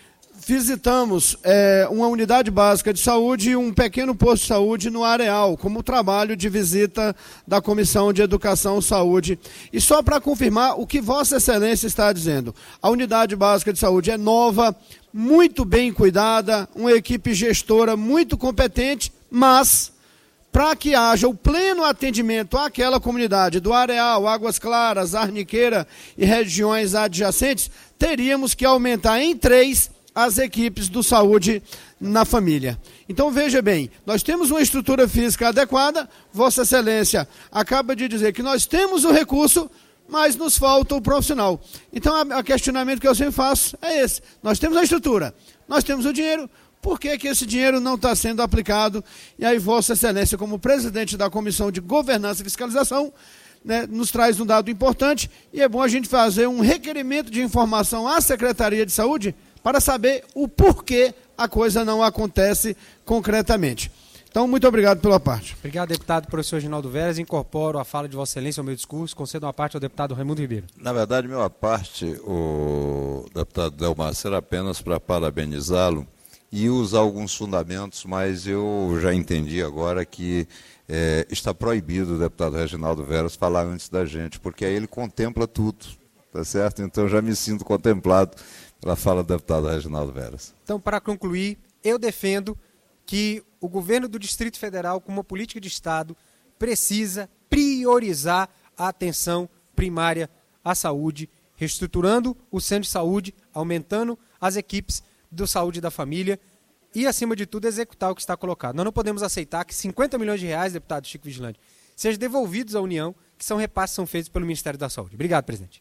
visitamos uma unidade básica de saúde e um pequeno posto de saúde no Areal, como trabalho de visita da Comissão de Educação e Saúde. E só para confirmar o que Vossa Excelência está dizendo, a unidade básica de saúde é nova, muito bem cuidada, uma equipe gestora muito competente, mas para que haja o pleno atendimento àquela comunidade do Areal, Águas Claras, Arniqueira e regiões adjacentes, teríamos que aumentar em 3 as equipes do saúde na família. Então veja bem, nós temos uma estrutura física adequada, Vossa Excelência acaba de dizer que nós temos o recurso, mas nos falta o profissional. Então o questionamento que eu sempre faço é esse, nós temos a estrutura, nós temos o dinheiro, por que esse dinheiro não está sendo aplicado? E aí Vossa Excelência, como presidente da Comissão de Governança e Fiscalização, né, nos traz um dado importante, e é bom a gente fazer um requerimento de informação à Secretaria de Saúde para saber o porquê a coisa não acontece concretamente. Então, muito obrigado pela parte. Obrigado, deputado professor Reginaldo Veras. Incorporo a fala de Vossa Excelência ao meu discurso. Concedo uma parte ao deputado Raimundo Ribeiro. Na verdade, minha parte, o deputado Delmar, era apenas para parabenizá-lo e usar alguns fundamentos, mas eu já entendi agora que está proibido o deputado Reginaldo Veras falar antes da gente, porque aí ele contempla tudo, tá certo? Então, já me sinto contemplado pela fala do deputado Reginaldo Veras. Então, para concluir, eu defendo que o governo do Distrito Federal, como uma política de Estado, precisa priorizar a atenção primária à saúde, reestruturando o centro de saúde, aumentando as equipes de saúde da família e, acima de tudo, executar o que está colocado. Nós não podemos aceitar que 50 milhões de reais, deputado Chico Vigilante, sejam devolvidos à União, que são repasses que são feitos pelo Ministério da Saúde. Obrigado, presidente.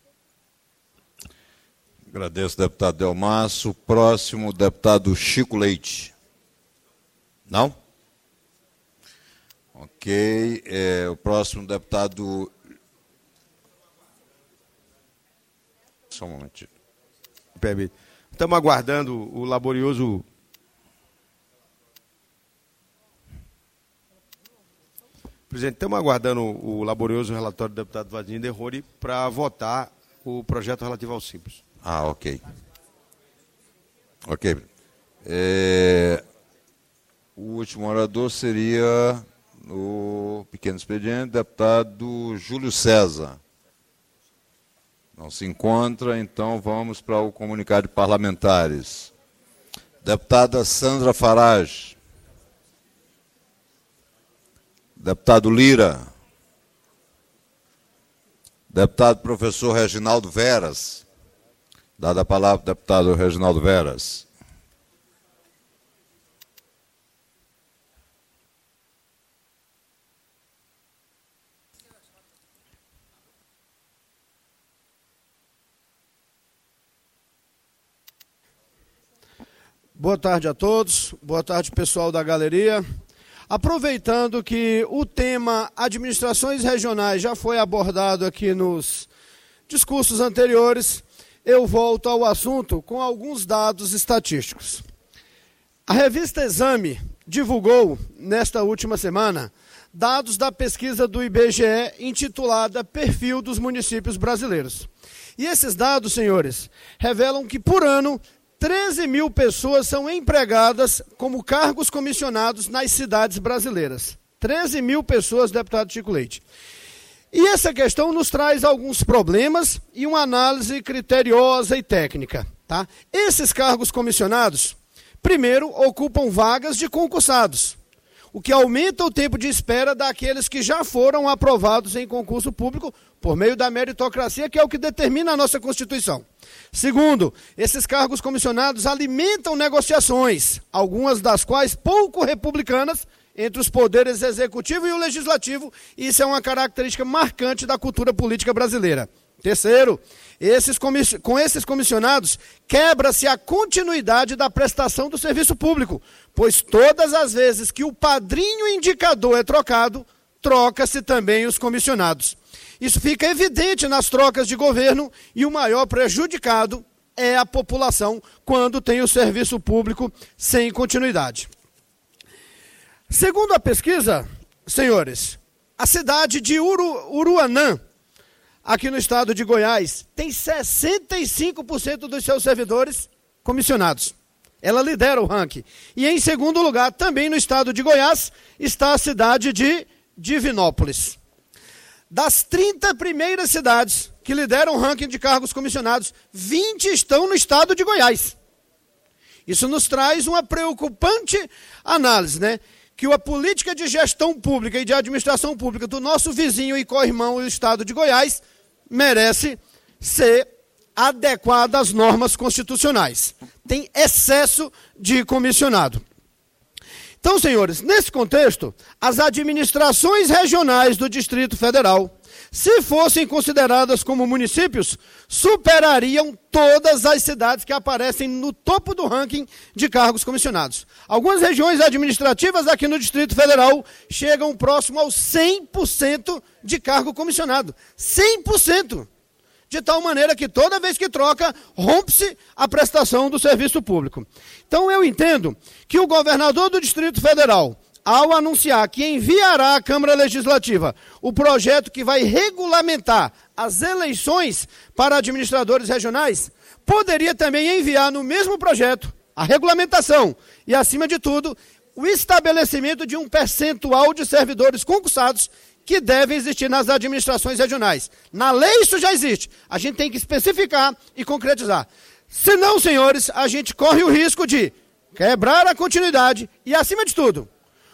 Agradeço, deputado Delmaço. Próximo, deputado Chico Leite. Não? Ok. O próximo, deputado... Só um momentinho. Permite. Estamos aguardando o laborioso... Presidente, estamos aguardando o laborioso relatório do deputado Wagner Derrori para votar o projeto relativo ao Simples. Ah, ok. Ok. O último orador seria, no pequeno expediente, deputado Júlio César. Não se encontra, então vamos para o comunicado de parlamentares. Deputada Sandra Farage. Deputado Lira. Deputado professor Reginaldo Veras. Dada a palavra ao deputado Reginaldo Veras. Boa tarde a todos, boa tarde pessoal da galeria. Aproveitando que o tema administrações regionais já foi abordado aqui nos discursos anteriores, eu volto ao assunto com alguns dados estatísticos. A revista Exame divulgou, nesta última semana, dados da pesquisa do IBGE intitulada Perfil dos Municípios Brasileiros. E esses dados, senhores, revelam que por ano 13 mil pessoas são empregadas como cargos comissionados nas cidades brasileiras. 13 mil pessoas, deputado Chico Leite. E essa questão nos traz alguns problemas e uma análise criteriosa e técnica. Tá? Esses cargos comissionados, primeiro, ocupam vagas de concursados, o que aumenta o tempo de espera daqueles que já foram aprovados em concurso público por meio da meritocracia, que é o que determina a nossa Constituição. Segundo, esses cargos comissionados alimentam negociações, algumas das quais pouco republicanas, entre os poderes executivo e o legislativo, e isso é uma característica marcante da cultura política brasileira. Terceiro, com esses comissionados, quebra-se a continuidade da prestação do serviço público, pois todas as vezes que o padrinho indicador é trocado, troca-se também os comissionados. Isso fica evidente nas trocas de governo e o maior prejudicado é a população quando tem o serviço público sem continuidade. Segundo a pesquisa, senhores, a cidade de Uruanã, aqui no estado de Goiás, tem 65% dos seus servidores comissionados. Ela lidera o ranking. E em segundo lugar, também no estado de Goiás, está a cidade de Divinópolis. Das 30 primeiras cidades que lideram o ranking de cargos comissionados, 20 estão no estado de Goiás. Isso nos traz uma preocupante análise, né? Que a política de gestão pública e de administração pública do nosso vizinho e co-irmão, o estado de Goiás, merece ser adequada às normas constitucionais. Tem excesso de comissionado. Então, senhores, nesse contexto, as administrações regionais do Distrito Federal, se fossem consideradas como municípios, superariam todas as cidades que aparecem no topo do ranking de cargos comissionados. Algumas regiões administrativas aqui no Distrito Federal chegam próximo aos 100% de cargo comissionado. 100%! De tal maneira que toda vez que troca, rompe-se a prestação do serviço público. Então eu entendo que o governador do Distrito Federal, ao anunciar que enviará à Câmara Legislativa o projeto que vai regulamentar as eleições para administradores regionais, poderia também enviar no mesmo projeto a regulamentação e, acima de tudo, o estabelecimento de um percentual de servidores concursados que devem existir nas administrações regionais. Na lei isso já existe. A gente tem que especificar e concretizar. Senão, senhores, a gente corre o risco de quebrar a continuidade e, acima de tudo,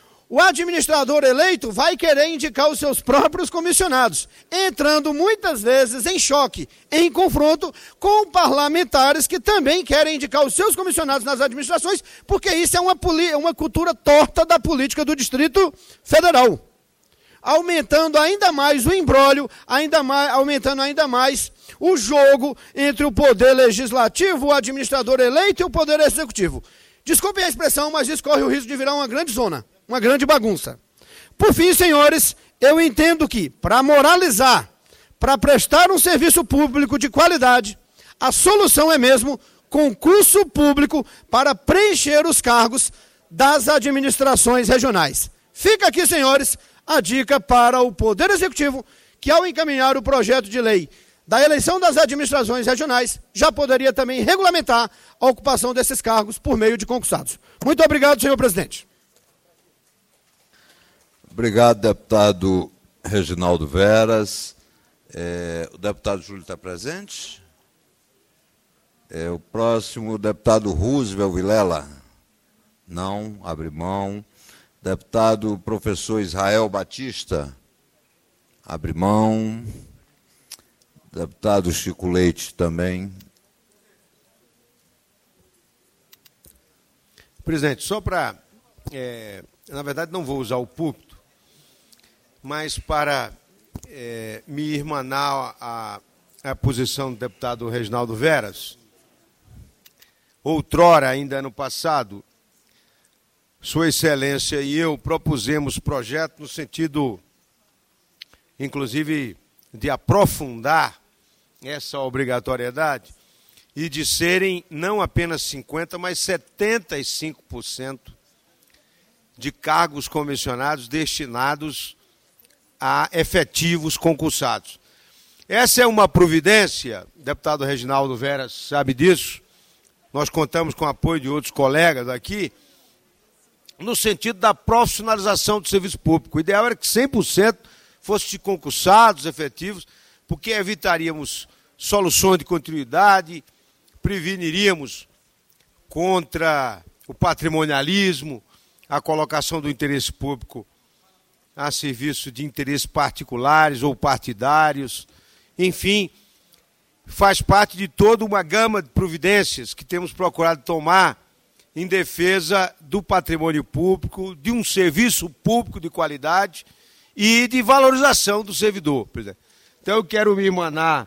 o administrador eleito vai querer indicar os seus próprios comissionados, entrando muitas vezes em choque, em confronto com parlamentares que também querem indicar os seus comissionados nas administrações, porque isso é uma cultura torta da política do Distrito Federal. Aumentando ainda mais o imbróglio, aumentando ainda mais o jogo entre o poder legislativo, o administrador eleito e o poder executivo. Desculpem a expressão, mas isso corre o risco de virar uma grande zona, uma grande bagunça. Por fim, senhores, eu entendo que, para moralizar, para prestar um serviço público de qualidade, a solução é mesmo concurso público para preencher os cargos das administrações regionais. Fica aqui, senhores, a dica para o Poder Executivo, que ao encaminhar o projeto de lei da eleição das administrações regionais, já poderia também regulamentar a ocupação desses cargos por meio de concursados. Muito obrigado, senhor presidente. Obrigado, deputado Reginaldo Veras. O deputado Júlio está presente? O próximo, o deputado Roosevelt Vilela. Não, abre mão. Deputado professor Israel Batista, abre mão. Deputado Chico Leite também. Presidente, só para, na verdade não vou usar o púlpito, mas para me irmanar a posição do deputado Reginaldo Veras, outrora, ainda ano passado, Sua Excelência e eu propusemos projeto no sentido, inclusive, de aprofundar essa obrigatoriedade e de serem não apenas 50%, mas 75% de cargos comissionados destinados a efetivos concursados. Essa é uma providência, o deputado Reginaldo Veras sabe disso, nós contamos com o apoio de outros colegas aqui, no sentido da profissionalização do serviço público. O ideal era que 100% fosse de concursados efetivos, porque evitaríamos soluções de continuidade, preveniríamos contra o patrimonialismo, a colocação do interesse público a serviço de interesses particulares ou partidários, enfim, faz parte de toda uma gama de providências que temos procurado tomar em defesa do patrimônio público, de um serviço público de qualidade e de valorização do servidor. Então eu quero me emanar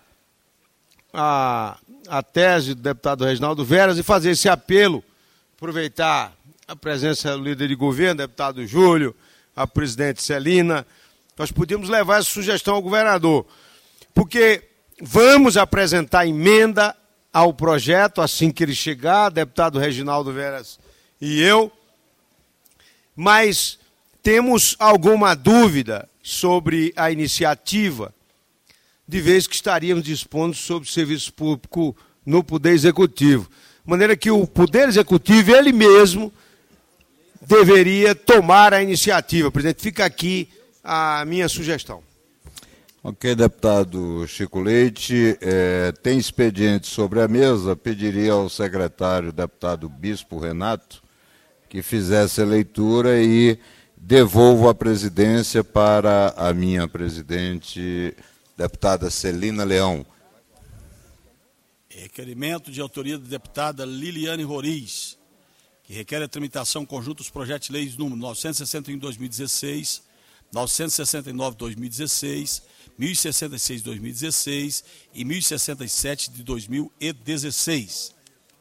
a tese do deputado Reginaldo Veras e fazer esse apelo, aproveitar a presença do líder de governo, deputado Júlio, a presidente Celina, nós podíamos levar essa sugestão ao governador, porque vamos apresentar emenda ao projeto, assim que ele chegar, deputado Reginaldo Veras e eu, mas temos alguma dúvida sobre a iniciativa, de vez que estaríamos dispondo sobre o serviço público no Poder Executivo. De maneira que o Poder Executivo, ele mesmo, deveria tomar a iniciativa. Presidente, fica aqui a minha sugestão. Ok, deputado Chico Leite. Tem expediente sobre a mesa. Pediria ao secretário, deputado Bispo Renato, que fizesse a leitura e devolvo a presidência para a minha presidente, deputada Celina Leão. Requerimento de autoria da deputada Liliane Roriz, que requer a tramitação conjunta dos projetos de leis número 961/2016, 969/2016, 1066/2016 e 1067 de 2016.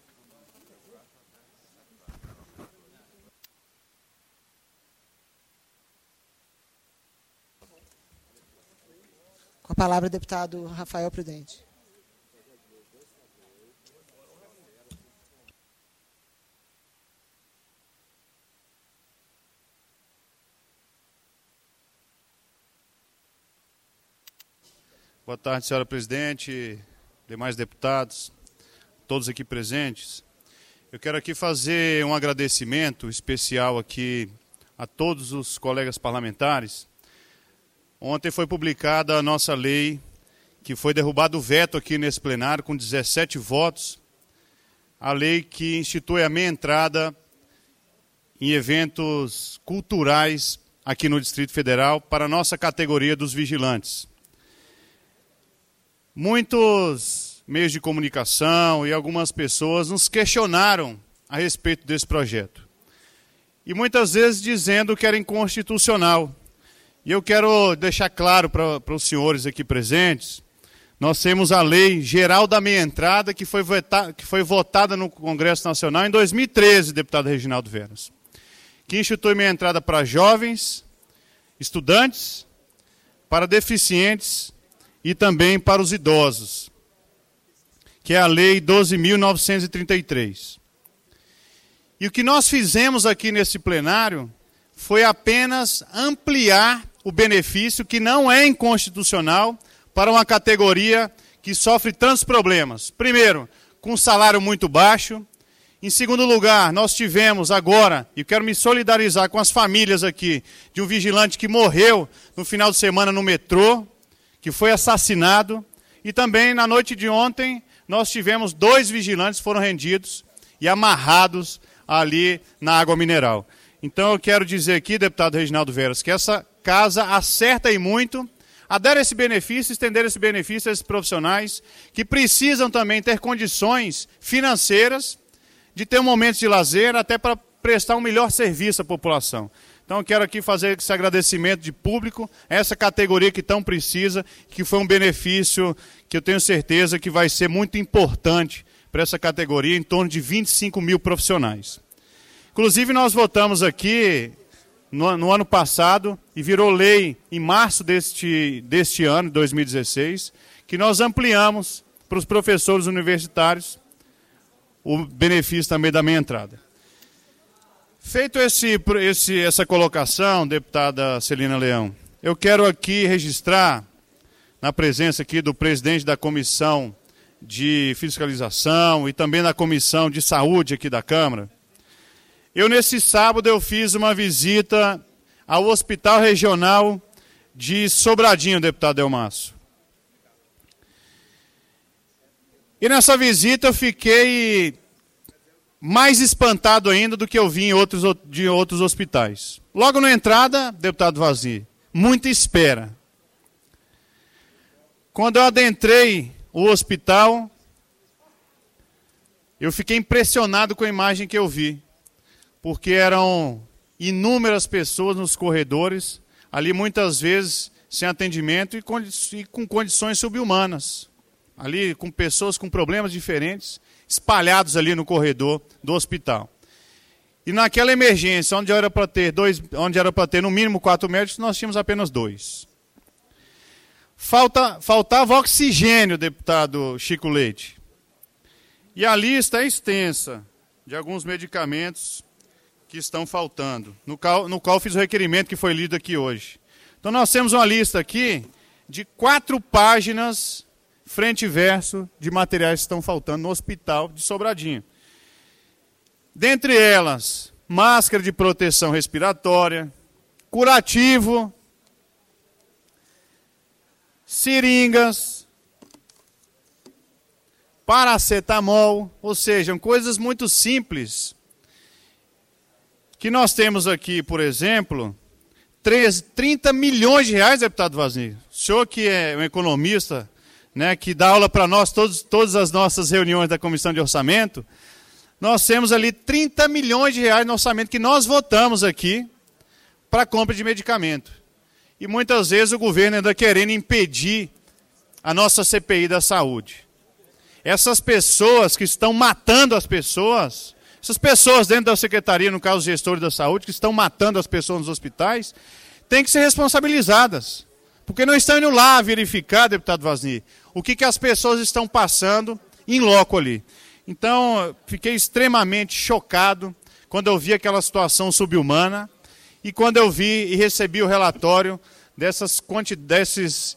Com a palavra, o deputado Rafael Prudente. Boa tarde, senhora presidente, demais deputados, todos aqui presentes. Eu quero aqui fazer um agradecimento especial aqui a todos os colegas parlamentares. Ontem foi publicada a nossa lei, que foi derrubado o veto aqui nesse plenário com 17 votos, a lei que institui a meia entrada em eventos culturais aqui no Distrito Federal para a nossa categoria dos vigilantes. Muitos meios de comunicação e algumas pessoas nos questionaram a respeito desse projeto. E muitas vezes dizendo que era inconstitucional. E eu quero deixar claro para os senhores aqui presentes, nós temos a Lei Geral da Meia Entrada, que foi votada no Congresso Nacional em 2013, deputado Reginaldo Veras, que institui meia entrada para jovens, estudantes, para deficientes e também para os idosos, que é a Lei 12.933. E o que nós fizemos aqui nesse plenário foi apenas ampliar o benefício, que não é inconstitucional, para uma categoria que sofre tantos problemas. Primeiro, com um salário muito baixo. Em segundo lugar, nós tivemos agora, e quero me solidarizar com as famílias aqui, de um vigilante que morreu no final de semana no metrô, que foi assassinado, e também na noite de ontem nós tivemos 2 vigilantes que foram rendidos e amarrados ali na água mineral. Então eu quero dizer aqui, deputado Reginaldo Veras, que essa casa acerta e muito a dar esse benefício, estender esse benefício a esses profissionais que precisam também ter condições financeiras de ter um momento de lazer, até para prestar um melhor serviço à população. Então eu quero aqui fazer esse agradecimento de público a essa categoria que tão precisa, que foi um benefício que eu tenho certeza que vai ser muito importante para essa categoria, em torno de 25 mil profissionais. Inclusive nós votamos aqui no ano passado, e virou lei em março deste ano, 2016, que nós ampliamos para os professores universitários o benefício também da meia entrada. Feito essa colocação, deputada Celina Leão, eu quero aqui registrar, na presença aqui do presidente da Comissão de Fiscalização e também da Comissão de Saúde aqui da Câmara, nesse sábado eu fiz uma visita ao Hospital Regional de Sobradinho, deputado Delmasso. E nessa visita eu fiquei mais espantado ainda do que eu vi de outros hospitais. Logo na entrada, deputado Vazir, muita espera. Quando eu adentrei o hospital, eu fiquei impressionado com a imagem que eu vi, porque eram inúmeras pessoas nos corredores, ali muitas vezes sem atendimento e com condições subhumanas, ali com pessoas com problemas diferentes, espalhados ali no corredor do hospital. E naquela emergência, onde era para ter no mínimo 4 médicos, nós tínhamos apenas 2. Faltava oxigênio, deputado Chico Leite. E a lista é extensa de alguns medicamentos que estão faltando, no qual fiz o requerimento que foi lido aqui hoje. Então nós temos uma lista aqui de 4 páginas frente e verso de materiais que estão faltando no hospital de Sobradinho. dentre elas, máscara de proteção respiratória, curativo, seringas, paracetamol, ou seja, coisas muito simples. Que nós temos aqui, por exemplo, 30 milhões de reais, deputado Vazini. O senhor que é um economista, né, que dá aula para nós todas as nossas reuniões da Comissão de Orçamento, nós temos ali 30 milhões de reais no orçamento que nós votamos aqui para compra de medicamento. E muitas vezes o governo ainda querendo impedir a nossa CPI da saúde. Essas pessoas que estão matando as pessoas, essas pessoas dentro da secretaria, no caso os gestores da saúde, que estão matando as pessoas nos hospitais, têm que ser responsabilizadas. Porque não estão indo lá verificar, deputado Vazini, o que as pessoas estão passando em loco ali. Então, fiquei extremamente chocado quando eu vi aquela situação subhumana e quando eu vi e recebi o relatório desses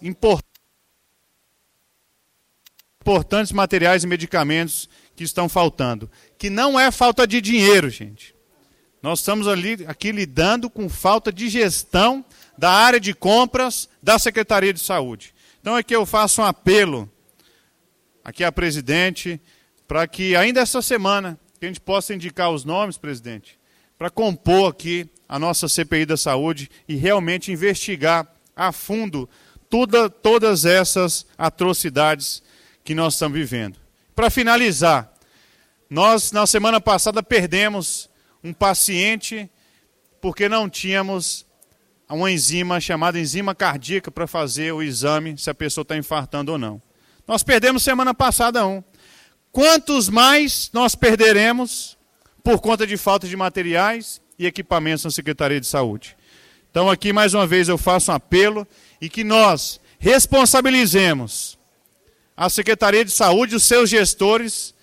importantes materiais e medicamentos que estão faltando. Que não é falta de dinheiro, gente. Nós estamos aqui lidando com falta de gestão da área de compras da Secretaria de Saúde. Então aqui eu faço um apelo aqui à presidente para que ainda essa semana que a gente possa indicar os nomes, presidente, para compor aqui a nossa CPI da saúde e realmente investigar a fundo todas essas atrocidades que nós estamos vivendo. Para finalizar, nós na semana passada perdemos um paciente porque não tínhamos uma enzima chamada enzima cardíaca para fazer o exame se a pessoa está infartando ou não. Nós perdemos semana passada um. Quantos mais nós perderemos por conta de falta de materiais e equipamentos na Secretaria de Saúde? Então aqui mais uma vez eu faço um apelo e que nós responsabilizemos a Secretaria de Saúde e os seus gestores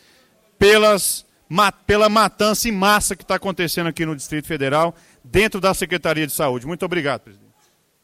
pela matança em massa que está acontecendo aqui no Distrito Federal, dentro da Secretaria de Saúde. Muito obrigado, presidente.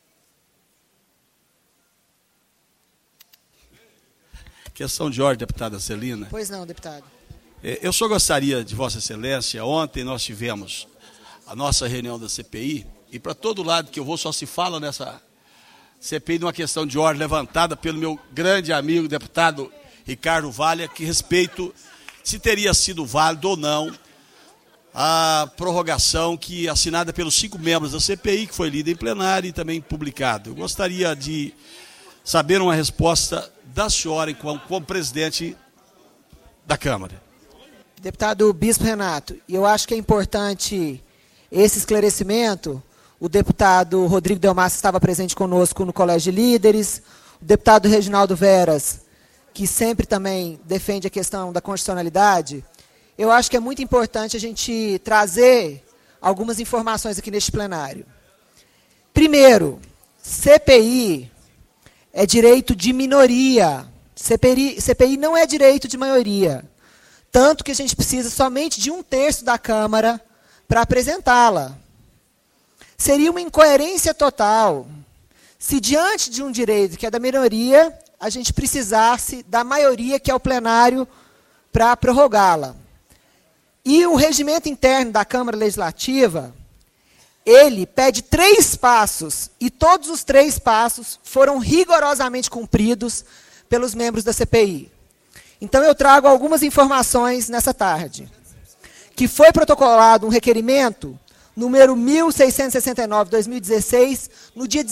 Questão de ordem, deputada Celina. Pois não, deputado. Eu só gostaria de Vossa Excelência, ontem nós tivemos a nossa reunião da CPI, e para todo lado que eu vou só se fala nessa CPI de uma questão de ordem levantada pelo meu grande amigo, deputado Ricardo Valha, que respeito se teria sido válido ou não a prorrogação assinada pelos 5 membros da CPI, que foi lida em plenário e também publicado. Eu gostaria de saber uma resposta da senhora como presidente da Câmara. Deputado Bispo Renato, eu acho que é importante esse esclarecimento. O deputado Rodrigo Delmassa estava presente conosco no Colégio de Líderes, o deputado Reginaldo Veras, que sempre também defende a questão da constitucionalidade. Eu acho que é muito importante a gente trazer algumas informações aqui neste plenário. Primeiro, CPI é direito de minoria. CPI não é direito de maioria. Tanto que a gente precisa somente de 1/3 da Câmara para apresentá-la. Seria uma incoerência total se, diante de um direito que é da minoria, a gente precisasse da maioria, que é o plenário, para prorrogá-la. E o regimento interno da Câmara Legislativa, ele pede 3 passos, e todos os 3 passos foram rigorosamente cumpridos pelos membros da CPI. Então eu trago algumas informações nessa tarde. Que foi protocolado um requerimento número 1669/2016, no dia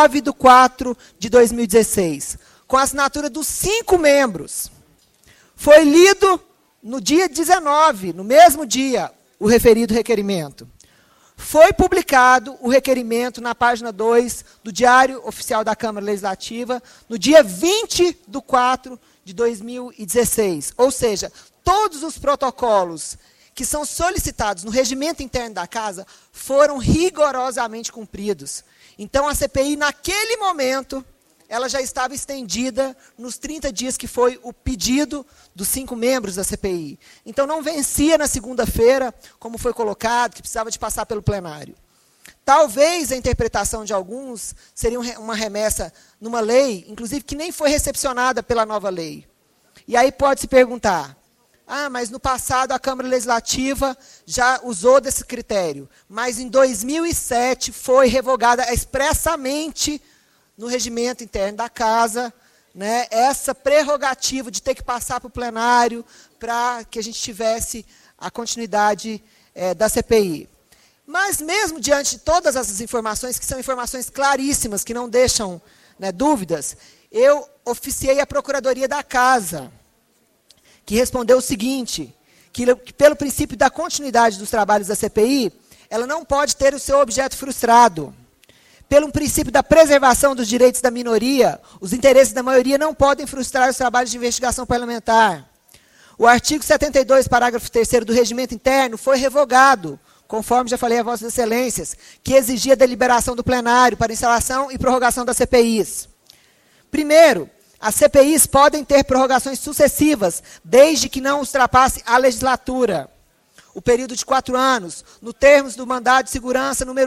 19/4/2016, com a assinatura dos 5 membros. Foi lido no dia 19, no mesmo dia, o referido requerimento. Foi publicado o requerimento na página 2 do Diário Oficial da Câmara Legislativa, no dia 20/4/2016. Ou seja, todos os protocolos que são solicitados no regimento interno da Casa foram rigorosamente cumpridos. Então, a CPI, naquele momento, ela já estava estendida nos 30 dias que foi o pedido dos 5 membros da CPI. Então, não vencia na segunda-feira, como foi colocado, que precisava de passar pelo plenário. Talvez a interpretação de alguns seria uma remessa numa lei, inclusive, que nem foi recepcionada pela nova lei. E aí pode-se perguntar, Ah, mas no passado a Câmara Legislativa já usou desse critério. Mas em 2007 foi revogada expressamente no regimento interno da Casa, né, essa prerrogativa de ter que passar para o plenário para que a gente tivesse a continuidade da CPI. Mas mesmo diante de todas essas informações, que são informações claríssimas, que não deixam, né, dúvidas, eu oficiei a Procuradoria da Casa, que respondeu o seguinte, que pelo princípio da continuidade dos trabalhos da CPI, ela não pode ter o seu objeto frustrado. Pelo princípio da preservação dos direitos da minoria, os interesses da maioria não podem frustrar os trabalhos de investigação parlamentar. O artigo 72, parágrafo 3º do regimento interno foi revogado, conforme já falei a Vossas Excelências, que exigia a deliberação do plenário para instalação e prorrogação das CPIs. Primeiro, as CPIs podem ter prorrogações sucessivas, desde que não ultrapasse a legislatura. O período de 4 anos, no termos do mandado de segurança número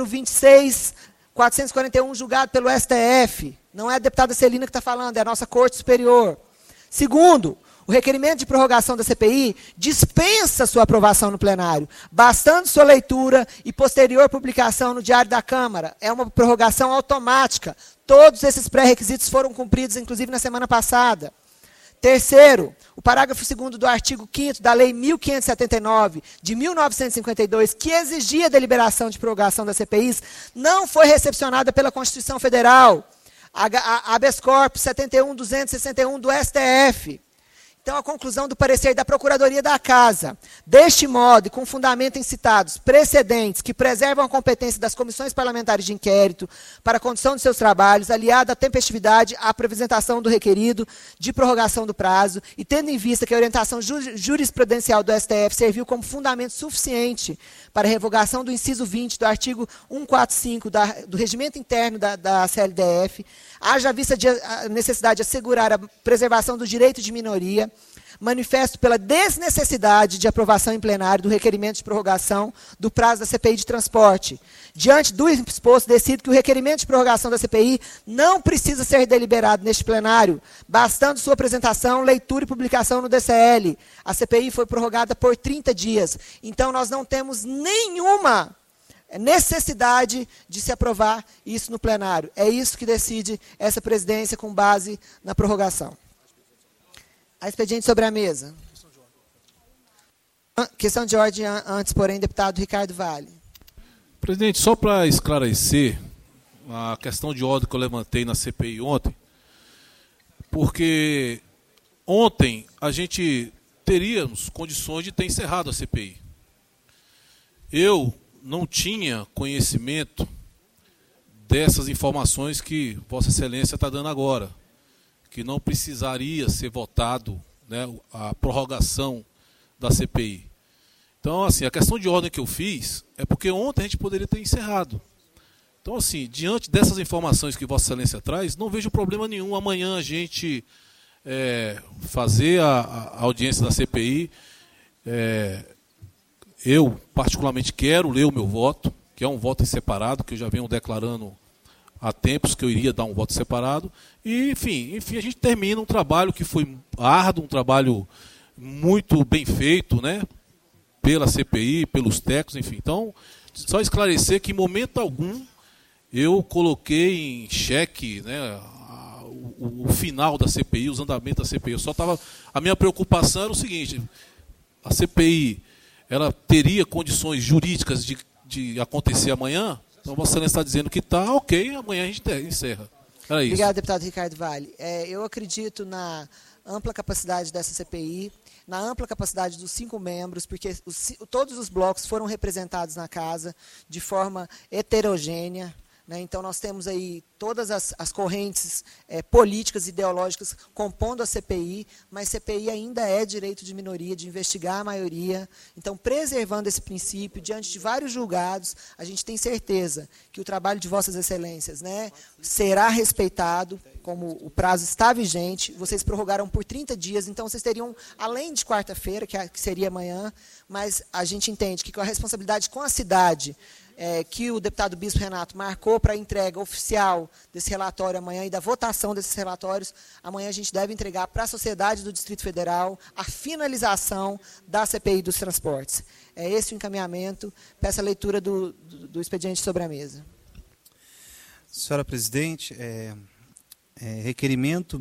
26.441, julgado pelo STF. Não é a deputada Celina que está falando, é a nossa Corte Superior. Segundo, o requerimento de prorrogação da CPI dispensa sua aprovação no plenário, bastando sua leitura e posterior publicação no Diário da Câmara. É uma prorrogação automática. Todos esses pré-requisitos foram cumpridos, inclusive na semana passada. Terceiro, o parágrafo 2º do artigo 5º da Lei 1579, de 1952, que exigia a deliberação de prorrogação das CPIs, não foi recepcionada pela Constituição Federal, a habeas corpus 71.261 do STF. Então, a conclusão do parecer da Procuradoria da Casa, deste modo e com fundamento em citados precedentes que preservam a competência das comissões parlamentares de inquérito para a condução de seus trabalhos, aliada à tempestividade à apresentação do requerido de prorrogação do prazo e tendo em vista que a orientação jurisprudencial do STF serviu como fundamento suficiente para a revogação do inciso 20 do artigo 145 do regimento interno da CLDF, haja vista a necessidade de assegurar a preservação do direito de minoria, manifesto pela desnecessidade de aprovação em plenário do requerimento de prorrogação do prazo da CPI de transporte. Diante do exposto, decido que o requerimento de prorrogação da CPI não precisa ser deliberado neste plenário, bastando sua apresentação, leitura e publicação no DCL. A CPI foi prorrogada por 30 dias. Então, nós não temos nenhuma necessidade de se aprovar isso no plenário. É isso que decide essa presidência com base na prorrogação. A expediente sobre a mesa. Questão de ordem antes, porém, deputado Ricardo Vale. Presidente, só para esclarecer a questão de ordem que eu levantei na CPI ontem, porque ontem a gente teríamos condições de ter encerrado a CPI. Eu não tinha conhecimento dessas informações que Vossa Excelência está dando agora, que não precisaria ser votado, né, a prorrogação da CPI. Então, assim, a questão de ordem que eu fiz é porque ontem a gente poderia ter encerrado. Então, assim, diante dessas informações que Vossa Excelência traz, não vejo problema nenhum amanhã a gente fazer a audiência da CPI. Eu, particularmente, quero ler o meu voto, que é um voto em separado, que eu já venho declarando há tempos que eu iria dar um voto separado. E, enfim, a gente termina um trabalho que foi árduo, um trabalho muito bem feito, né, pela CPI, pelos técnicos, enfim. Então, só esclarecer que em momento algum eu coloquei em xeque, né, o final da CPI, os andamentos da CPI. A minha preocupação era o seguinte: a CPI ela teria condições jurídicas de acontecer amanhã. Então, Vossa Excelência está dizendo que está ok, amanhã a gente encerra. Era isso. Obrigado, deputado Ricardo Vale. Eu acredito na ampla capacidade dessa CPI, na ampla capacidade dos 5 membros, porque todos os blocos foram representados na casa de forma heterogênea, né? Então, nós temos aí todas as correntes políticas e ideológicas compondo a CPI, mas CPI ainda é direito de minoria, de investigar a maioria. Então, preservando esse princípio, diante de vários julgados, a gente tem certeza que o trabalho de Vossas Excelências, né, será respeitado como o prazo está vigente, vocês prorrogaram por 30 dias, então vocês teriam, além de quarta-feira, que seria amanhã, mas a gente entende que com a responsabilidade com a cidade, que o deputado Bispo Renato marcou para a entrega oficial desse relatório amanhã e da votação desses relatórios, amanhã a gente deve entregar para a sociedade do Distrito Federal a finalização da CPI dos transportes. É esse o encaminhamento. Peço a leitura do expediente sobre a mesa. Senhora presidente, requerimento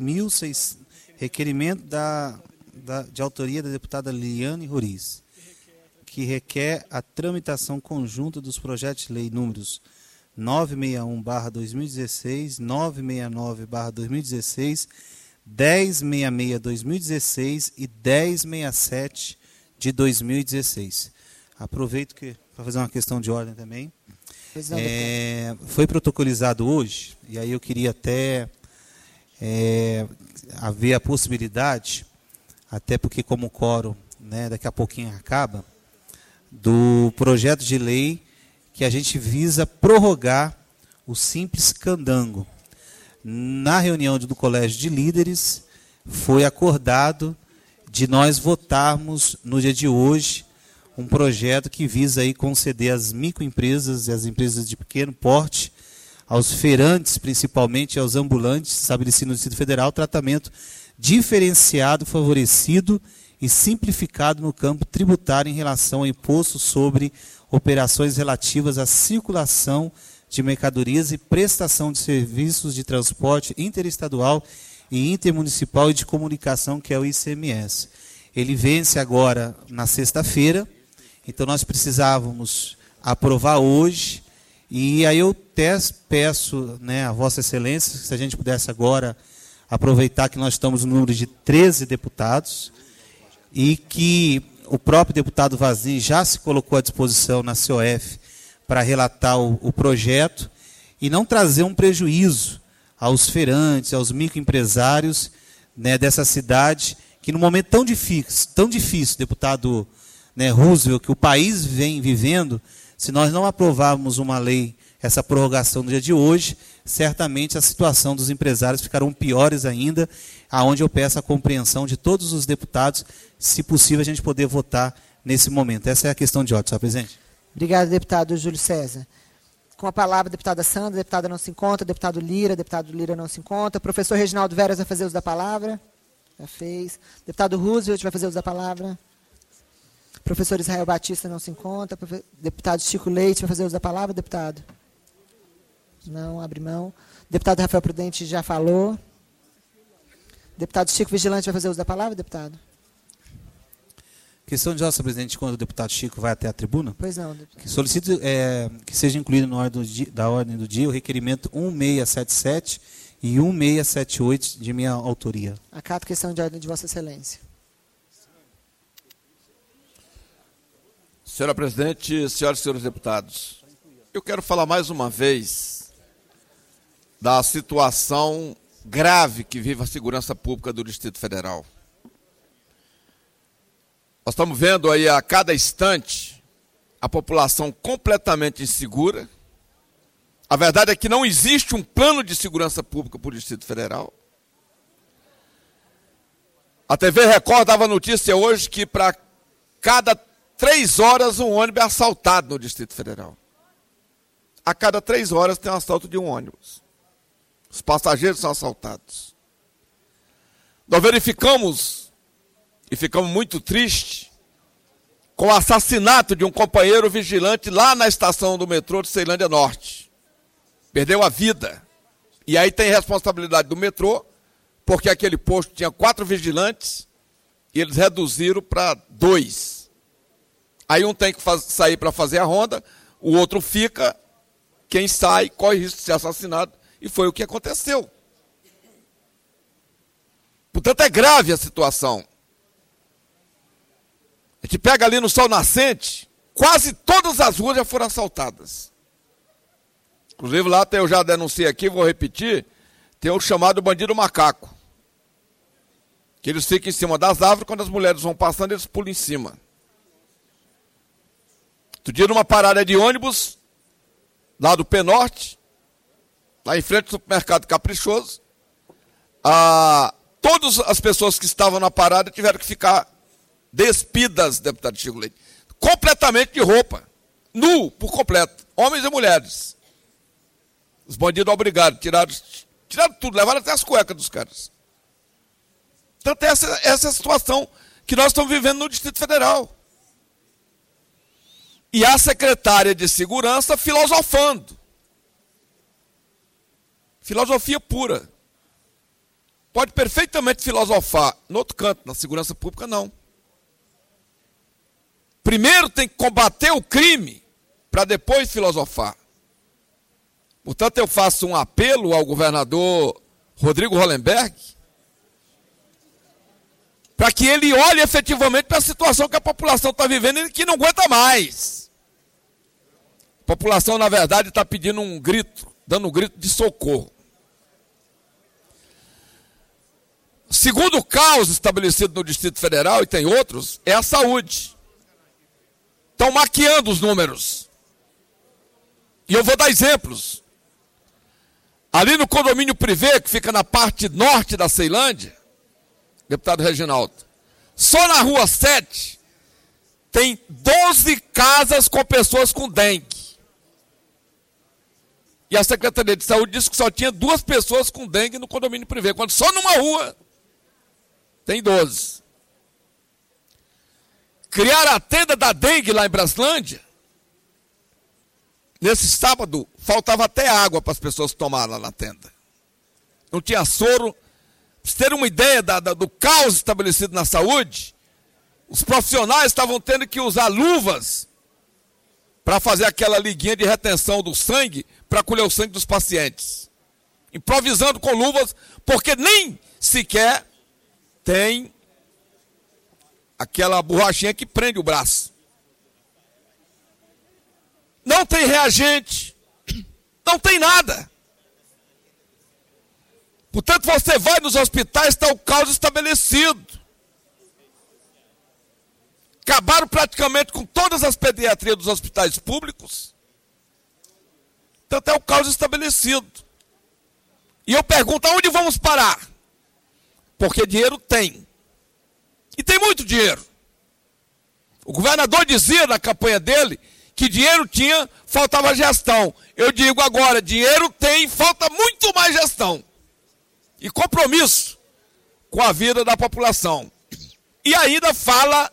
de autoria da deputada Liliane Roriz, que requer a tramitação conjunta dos projetos de lei números 961/2016, 969/2016, 1066/2016 e 1067 de 2016. Aproveito para fazer uma questão de ordem também. Foi protocolizado hoje, e aí eu queria até haver a possibilidade, até porque como o quórum, daqui a pouquinho acaba, do projeto de lei que a gente visa prorrogar o Simples Candango. Na reunião do Colégio de Líderes, foi acordado de nós votarmos no dia de hoje um projeto que visa aí conceder às microempresas e às empresas de pequeno porte, aos feirantes, principalmente aos ambulantes estabelecidos no Distrito Federal, tratamento diferenciado, favorecido e simplificado no campo tributário em relação ao imposto sobre operações relativas à circulação de mercadorias e prestação de serviços de transporte interestadual e intermunicipal e de comunicação, que é o ICMS. Ele vence agora na sexta-feira, então nós precisávamos aprovar hoje, e aí eu peço a Vossa Excelência, se a gente pudesse agora aproveitar que nós estamos no número de 13 deputados, e que o próprio deputado Vazin já se colocou à disposição na COF para relatar o projeto e não trazer um prejuízo aos feirantes, aos microempresários dessa cidade, que no momento tão difícil, deputado Roosevelt, que o país vem vivendo, se nós não aprovarmos uma lei, essa prorrogação no dia de hoje, certamente a situação dos empresários ficarão piores ainda, aonde eu peço a compreensão de todos os deputados, se possível a gente poder votar nesse momento. Essa é a questão de ordem, senhor presidente. Obrigado, deputado Júlio César. Com a palavra, deputada Sandra, deputada não se encontra, deputado Lira não se encontra, professor Reginaldo Veras vai fazer uso da palavra, já fez, deputado Roosevelt vai fazer uso da palavra, professor Israel Batista não se encontra, deputado Chico Leite vai fazer uso da palavra, deputado? Não, abre mão. Deputado Rafael Prudente já falou. Deputado Chico Vigilante vai fazer uso da palavra, deputado? Questão de ordem, senhor presidente, quando o deputado Chico vai até a tribuna. Pois não, deputado. Que solicito que seja incluído da ordem do dia o requerimento 1677 e 1678 de minha autoria. Acato questão de ordem de Vossa Excelência. Senhora presidente, senhoras e senhores deputados, eu quero falar mais uma vez da situação grave que vive a segurança pública do Distrito Federal. Nós estamos vendo aí a cada instante a população completamente insegura. A verdade é que não existe um plano de segurança pública para o Distrito Federal. A TV Record dava notícia hoje que para cada 3 horas um ônibus é assaltado no Distrito Federal. A cada 3 horas tem um assalto de um ônibus. Os passageiros são assaltados. Nós verificamos, e ficamos muito tristes, com o assassinato de um companheiro vigilante lá na estação do metrô de Ceilândia Norte. Perdeu a vida. E aí tem responsabilidade do metrô, porque aquele posto tinha 4 vigilantes, e eles reduziram para 2. Aí um tem que sair para fazer a ronda, o outro fica, quem sai corre risco de ser assassinado, e foi o que aconteceu. Portanto, é grave a situação. A gente pega ali no Sol Nascente, quase todas as ruas já foram assaltadas. Inclusive lá eu já denunciei aqui, vou repetir, tem o chamado bandido macaco. Que eles ficam em cima das árvores, quando as mulheres vão passando, eles pulam em cima. Outro dia, numa parada de ônibus, lá do Penorte, lá em frente ao supermercado Caprichoso, Todas as pessoas que estavam na parada tiveram que ficar despidas, deputado Chico Leite, completamente de roupa, nu, por completo, homens e mulheres. Os bandidos obrigaram, tiraram tudo, levaram até as cuecas dos caras. Tanto essa é a situação que nós estamos vivendo no Distrito Federal. E a secretária de Segurança filosofando. Filosofia pura. Pode perfeitamente filosofar no outro canto, na segurança pública, não. Primeiro tem que combater o crime, para depois filosofar. Portanto, eu faço um apelo ao governador Rodrigo Hollenberg, para que ele olhe efetivamente para a situação que a população está vivendo e que não aguenta mais. A população, na verdade, está pedindo um grito, dando um grito de socorro. Segundo caos estabelecido no Distrito Federal, e tem outros, é a saúde. Estão maquiando os números. E eu vou dar exemplos. Ali no condomínio privê, que fica na parte norte da Ceilândia, deputado Reginaldo, só na rua 7 tem 12 casas com pessoas com dengue. E a Secretaria de Saúde disse que só tinha 2 pessoas com dengue no condomínio privê, quando só numa rua tem 12. Criaram a tenda da dengue lá em Braslândia. Nesse sábado, faltava até água para as pessoas tomarem lá na tenda. Não tinha soro. Para vocês terem uma ideia do caos estabelecido na saúde, os profissionais estavam tendo que usar luvas para fazer aquela liguinha de retenção do sangue, para colher o sangue dos pacientes. Improvisando com luvas, porque nem sequer tem aquela borrachinha que prende o braço. Não tem reagente, não tem nada. Portanto, você vai nos hospitais, está o caos estabelecido. Acabaram praticamente com todas as pediatrias dos hospitais públicos. Portanto, é o caos estabelecido. E eu pergunto, aonde vamos parar? Porque dinheiro tem. E tem muito dinheiro. O governador dizia na campanha dele que dinheiro tinha, faltava gestão. Eu digo agora, dinheiro tem, falta muito mais gestão. E compromisso com a vida da população. E ainda fala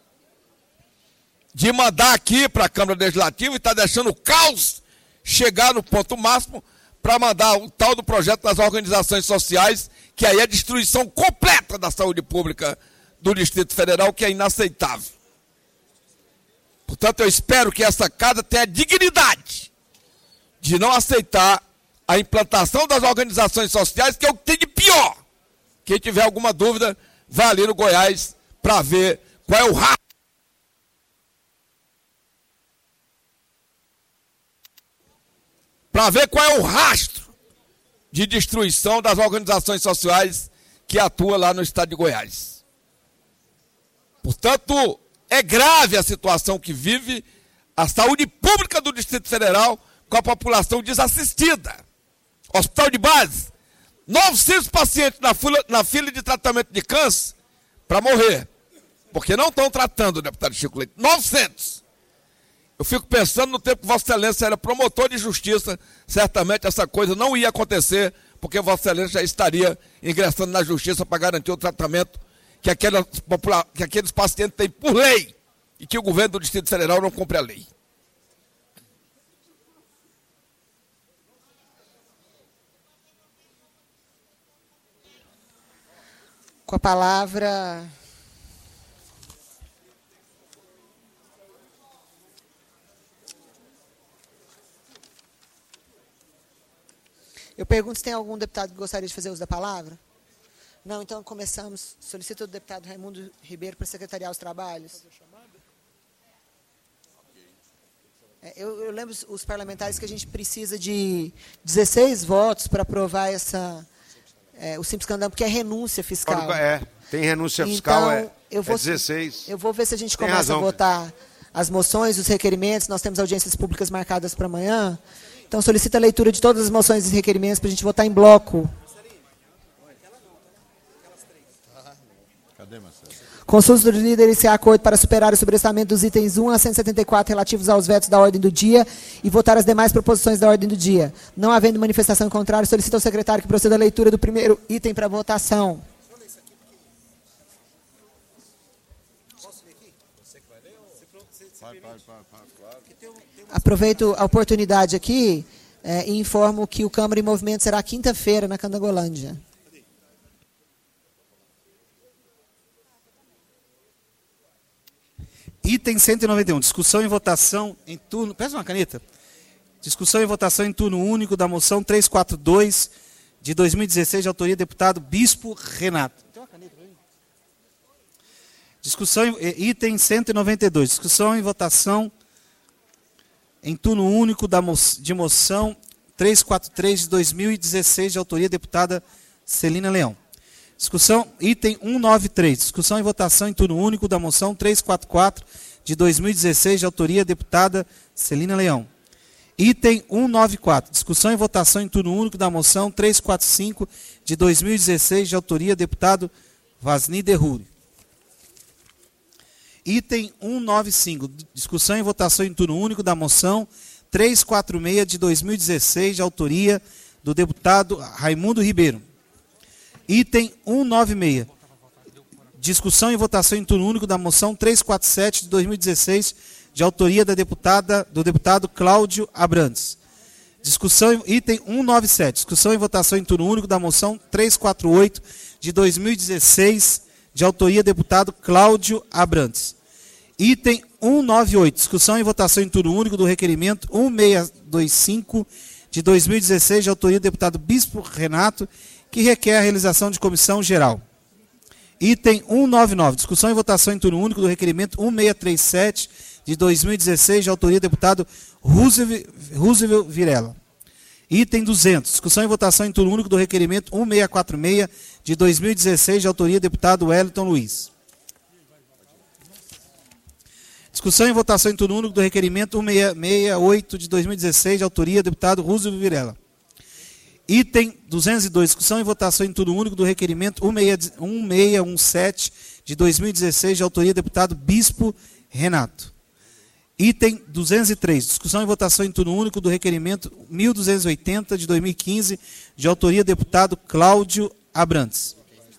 de mandar aqui para a Câmara Legislativa e está deixando o caos chegar no ponto máximo para mandar o tal do projeto das organizações sociais, que aí é a destruição completa da saúde pública do Distrito Federal, que é inaceitável. Portanto, eu espero que essa casa tenha a dignidade de não aceitar a implantação das organizações sociais, que é o que tem de pior. Quem tiver alguma dúvida, vá ali no Goiás para ver qual é o rastro. Para ver qual é o rastro de destruição das organizações sociais que atuam lá no estado de Goiás. Portanto, é grave a situação que vive a saúde pública do Distrito Federal com a população desassistida. Hospital de base, 900 pacientes na fila de tratamento de câncer para morrer. Porque não estão tratando, deputado Chico Leite. 900. Eu fico pensando no tempo que Vossa Excelência era promotor de justiça, certamente essa coisa não ia acontecer, porque Vossa Excelência já estaria ingressando na justiça para garantir o tratamento que aqueles pacientes têm por lei e que o governo do Distrito Federal não cumpre a lei. Com a palavra, eu pergunto se tem algum deputado que gostaria de fazer uso da palavra. Não, então começamos. Solicito o deputado Raimundo Ribeiro para secretariar os trabalhos. Eu lembro os parlamentares que a gente precisa de 16 votos para aprovar o Simples Candango, porque é renúncia fiscal. Tem renúncia fiscal, então, 16. Eu vou ver se a gente começa a votar as moções, os requerimentos. Nós temos audiências públicas marcadas para amanhã. Então, solicito a leitura de todas as moções e requerimentos para a gente votar em bloco. Consulta dos líderes se há acordo para superar o sobrestamento dos itens 1 a 174 relativos aos vetos da ordem do dia e votar as demais proposições da ordem do dia. Não havendo manifestação contrária, solicito ao secretário que proceda à leitura do primeiro item para votação. Aproveito a oportunidade aqui e informo que o Câmara em Movimento será quinta-feira na Candangolândia. Item 191, discussão e votação em turno... Peça uma caneta. Discussão e votação em turno único da moção 342 de 2016, de autoria do deputado Bispo Renato. Tem uma caneta para mim? Discussão, item 192, discussão e votação em turno único de moção 343 de 2016, de autoria da deputada Celina Leão. Discussão, item 193, discussão e votação em turno único da moção 344 de 2016, de autoria da deputada Celina Leão. Item 194, discussão e votação em turno único da moção 345 de 2016, de autoria do deputado Vasni Derruri. Item 195, discussão e votação em turno único da moção 346 de 2016, de autoria do deputado Raimundo Ribeiro. Item 196, discussão e votação em turno único da moção 347 de 2016, de autoria do deputado Cláudio Abrantes. Item 197, discussão e votação em turno único da moção 348 de 2016, de autoria do deputado Cláudio Abrantes. Item 198, discussão e votação em turno único do requerimento 1625 de 2016, de autoria do deputado Bispo Renato, que requer a realização de comissão geral. Item 199, discussão e votação em turno único do requerimento 1637 de 2016, de autoria do deputado Roosevelt Virela. Item 200, discussão e votação em turno único do requerimento 1646 de 2016, de autoria do deputado Wellington Luiz. Discussão e votação em turno único do requerimento 1668 de 2016, de autoria do deputado Roosevelt Virela. Item 202, discussão e votação em turno único do requerimento 1617 de 2016, de autoria do deputado Bispo Renato. Item 203, discussão e votação em turno único do requerimento 1280 de 2015, de autoria do deputado Cláudio Abrantes.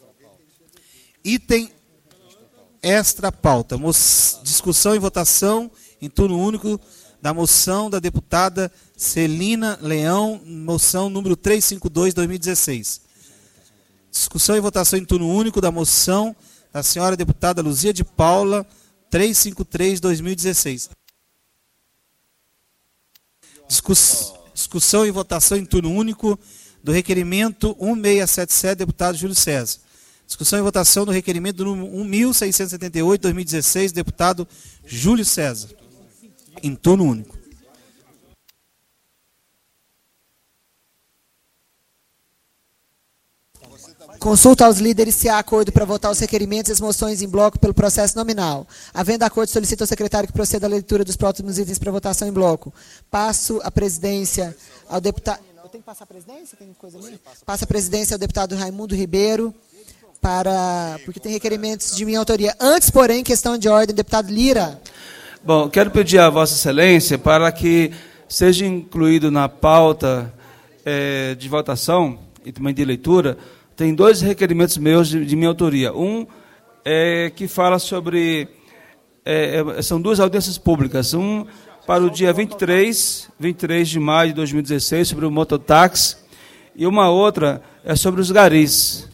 Item extra pauta, discussão e votação em turno único da moção da deputada Celina Leão, moção número 352/2016. Discussão e votação em turno único da moção da senhora deputada Luzia de Paula, 353/2016. Discussão e votação em turno único do requerimento 1677, deputado Júlio César. Discussão e votação do requerimento número 1678/2016, deputado Júlio César. Em turno único. Consulta aos líderes se há acordo para votar os requerimentos e as moções em bloco pelo processo nominal. Havendo acordo, solicito ao secretário que proceda à leitura dos próximos itens para votação em bloco. Passo a presidência ao deputado... Eu tenho que passar a presidência? Tem coisa ali? Passo a presidência ao deputado Raimundo Ribeiro, porque tem requerimentos de minha autoria. Antes, porém, questão de ordem, deputado Lira. Bom, quero pedir a Vossa Excelência para que seja incluído na pauta de votação e também de leitura. Tem dois requerimentos meus de minha autoria. Um que fala sobre... são duas audiências públicas. Um para o dia 23 de maio de 2016, sobre o mototáxi. E uma outra é sobre os garis.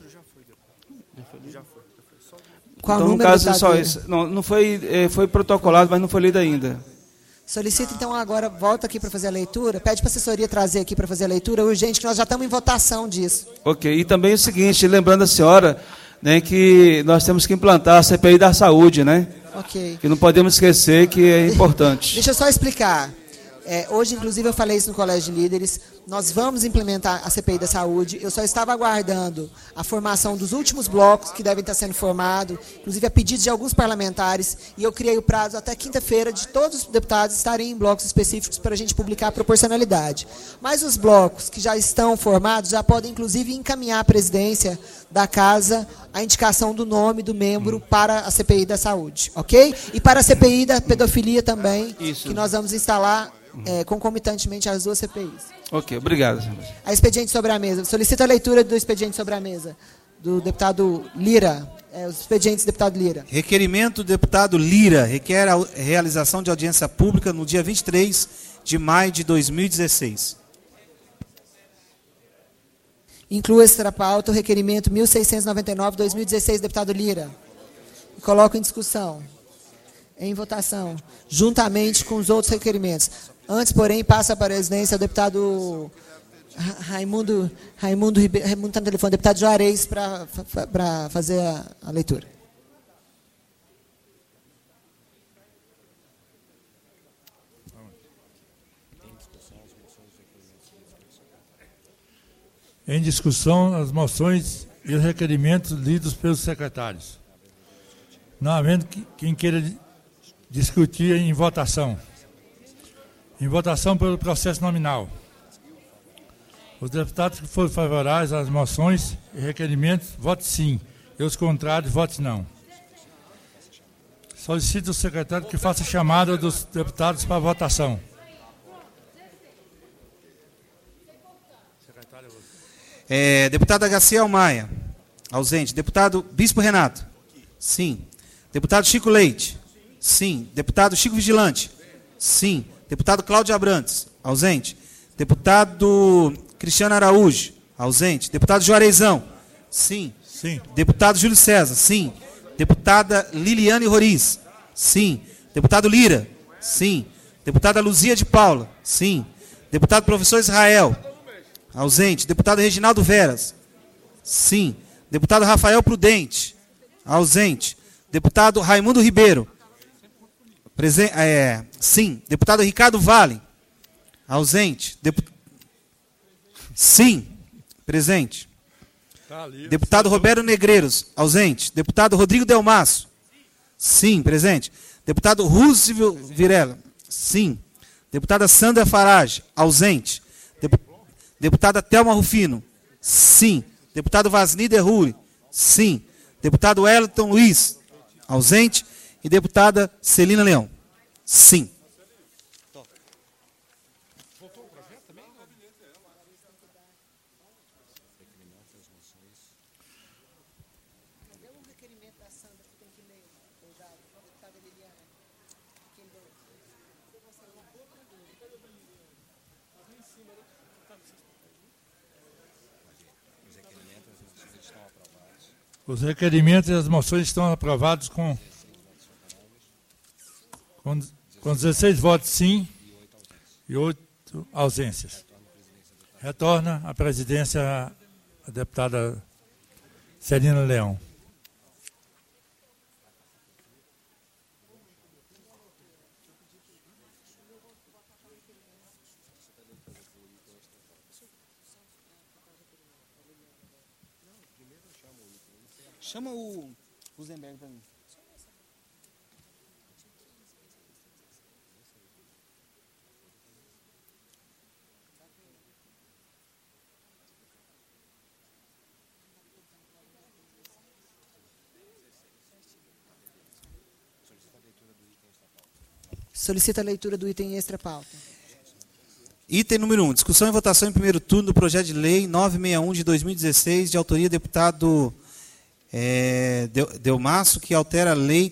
Qual então, número, no caso, só esse. Não foi protocolado, mas não foi lido ainda. Solicito, então, agora, volta aqui para fazer a leitura. Pede para a assessoria trazer aqui para fazer a leitura. Urgente, que nós já estamos em votação disso. Ok. E também o seguinte, lembrando a senhora, né, que nós temos que implantar a CPI da saúde, né? Ok. Que não podemos esquecer que é importante. Deixa eu só explicar. Hoje, inclusive, eu falei isso no Colégio de Líderes, nós vamos implementar a CPI da Saúde. Eu só estava aguardando a formação dos últimos blocos que devem estar sendo formados, inclusive a pedido de alguns parlamentares, e eu criei o prazo até quinta-feira de todos os deputados estarem em blocos específicos para a gente publicar a proporcionalidade. Mas os blocos que já estão formados já podem, inclusive, encaminhar à presidência da Casa a indicação do nome do membro para a CPI da Saúde, ok? E para a CPI da pedofilia também, que nós vamos instalar concomitantemente às duas CPIs. Ok, obrigado. A expediente sobre a mesa. Solicito a leitura do expediente sobre a mesa, do deputado Lira. Os expedientes do deputado Lira. Requerimento do deputado Lira. Requer a realização de audiência pública no dia 23 de maio de 2016. Inclua extra pauta o requerimento 1699/2016, deputado Lira. E coloco em discussão, em votação, juntamente com os outros requerimentos. Antes, porém, passa para a presidência o deputado Raimundo Ribeiro, Raimundo está no telefone, deputado Juarez, para fazer a leitura. Em discussão, as moções e os requerimentos lidos pelos secretários. Não havendo quem queira discutir em votação. Em votação pelo processo nominal. Os deputados que forem favoráveis às moções e requerimentos, vote sim. E os contrários, vote não. Solicito ao secretário que faça chamada dos deputados para votação. Deputada Gaciel Maia, ausente. Deputado Bispo Renato, sim. Deputado Chico Leite, sim. Deputado Chico Vigilante, sim. Deputado Cláudio Abrantes, ausente. Deputado Cristiano Araújo, ausente. Deputado Juarezão, sim. Sim. Deputado Júlio César, sim. Deputada Liliane Roriz, sim. Deputado Lira, sim. Deputada Luzia de Paula, sim. Deputado Professor Israel, ausente. Deputado Reginaldo Veras, sim. Deputado Rafael Prudente, ausente. Deputado Raimundo Ribeiro, sim. Deputado Ricardo Vale, ausente. Sim, presente. Deputado Roberto Negreiros, ausente. Deputado Rodrigo Delmasso, sim, presente. Deputado Rússio Virela, sim. Deputada Sandra Farage, ausente. Deputada Thelma Rufino, sim. Deputado Vasni Derruri, sim. Deputado Wellington Luiz, ausente. E deputada Celina Leão, sim. Os requerimentos e as moções estão aprovados com 16 votos sim e 8 ausências. Retorna à presidência a deputada Celina Leão. Chama o Rosenberg para mim. Solicita a leitura do item extra pauta. Item número 1. Discussão e votação em primeiro turno do projeto de lei 961 de 2016, de autoria do deputado Delmasso, que altera a lei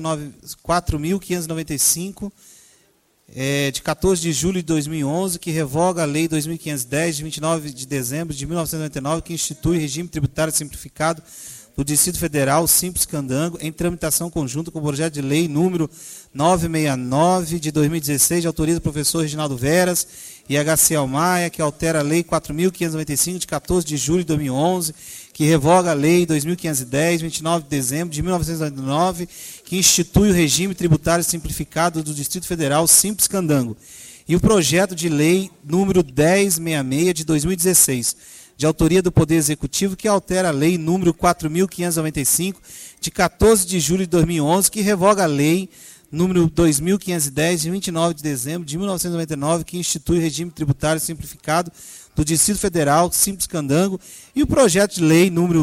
4.595, de 14 de julho de 2011, que revoga a lei 2.510, de 29 de dezembro de 1999, que institui regime tributário simplificado do Distrito Federal, Simples Candango, em tramitação conjunta com o projeto de lei número 969 de 2016, de autoria do professor Reginaldo Veras e a Gaciel Maia, que altera a lei 4.595, de 14 de julho de 2011, que revoga a lei 2.510, 29 de dezembro de 1999, que institui o regime tributário simplificado do Distrito Federal, Simples Candango, e o projeto de lei número 1066 de 2016, de autoria do Poder Executivo, que altera a lei número 4.595 de 14 de julho de 2011, que revoga a lei número 2.510 de 29 de dezembro de 1999, que institui o regime tributário simplificado do Distrito Federal, Simples Candango, e o projeto de lei número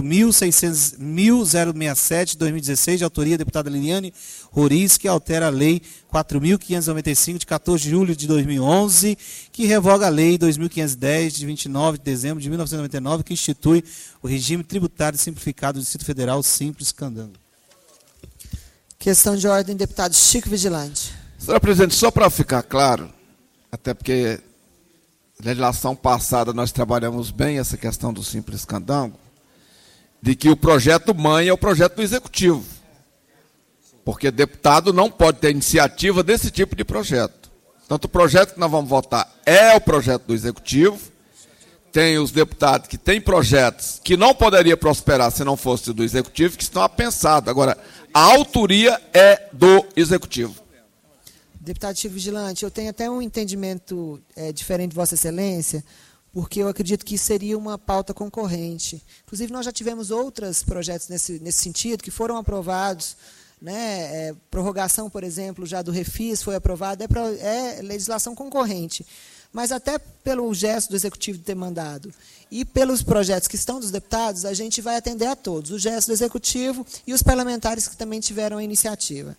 1067 de 2016, de autoria da deputada Liliane Roriz, que altera a lei 4.595 de 14 de julho de 2011, que revoga a lei 2.510 de 29 de dezembro de 1999, que institui o regime tributário simplificado do Distrito Federal, Simples Candango. Questão de ordem, deputado Chico Vigilante. Senhora presidente, só para ficar claro, até porque legislação passada nós trabalhamos bem essa questão do Simples Candango, de que o projeto mãe é o projeto do Executivo. Porque deputado não pode ter iniciativa desse tipo de projeto. Tanto o projeto que nós vamos votar é o projeto do Executivo, tem os deputados que têm projetos que não poderia prosperar se não fosse do Executivo, que estão apensados. Agora, a autoria é do Executivo. Deputado Chico Vigilante, eu tenho até um entendimento diferente de Vossa Excelência, porque eu acredito que seria uma pauta concorrente. Inclusive, nós já tivemos outros projetos nesse sentido, que foram aprovados, né? Prorrogação, por exemplo, já do Refis foi aprovada, é legislação concorrente. Mas até pelo gesto do Executivo de ter mandado e pelos projetos que estão dos deputados, a gente vai atender a todos, o gesto do Executivo e os parlamentares que também tiveram a iniciativa.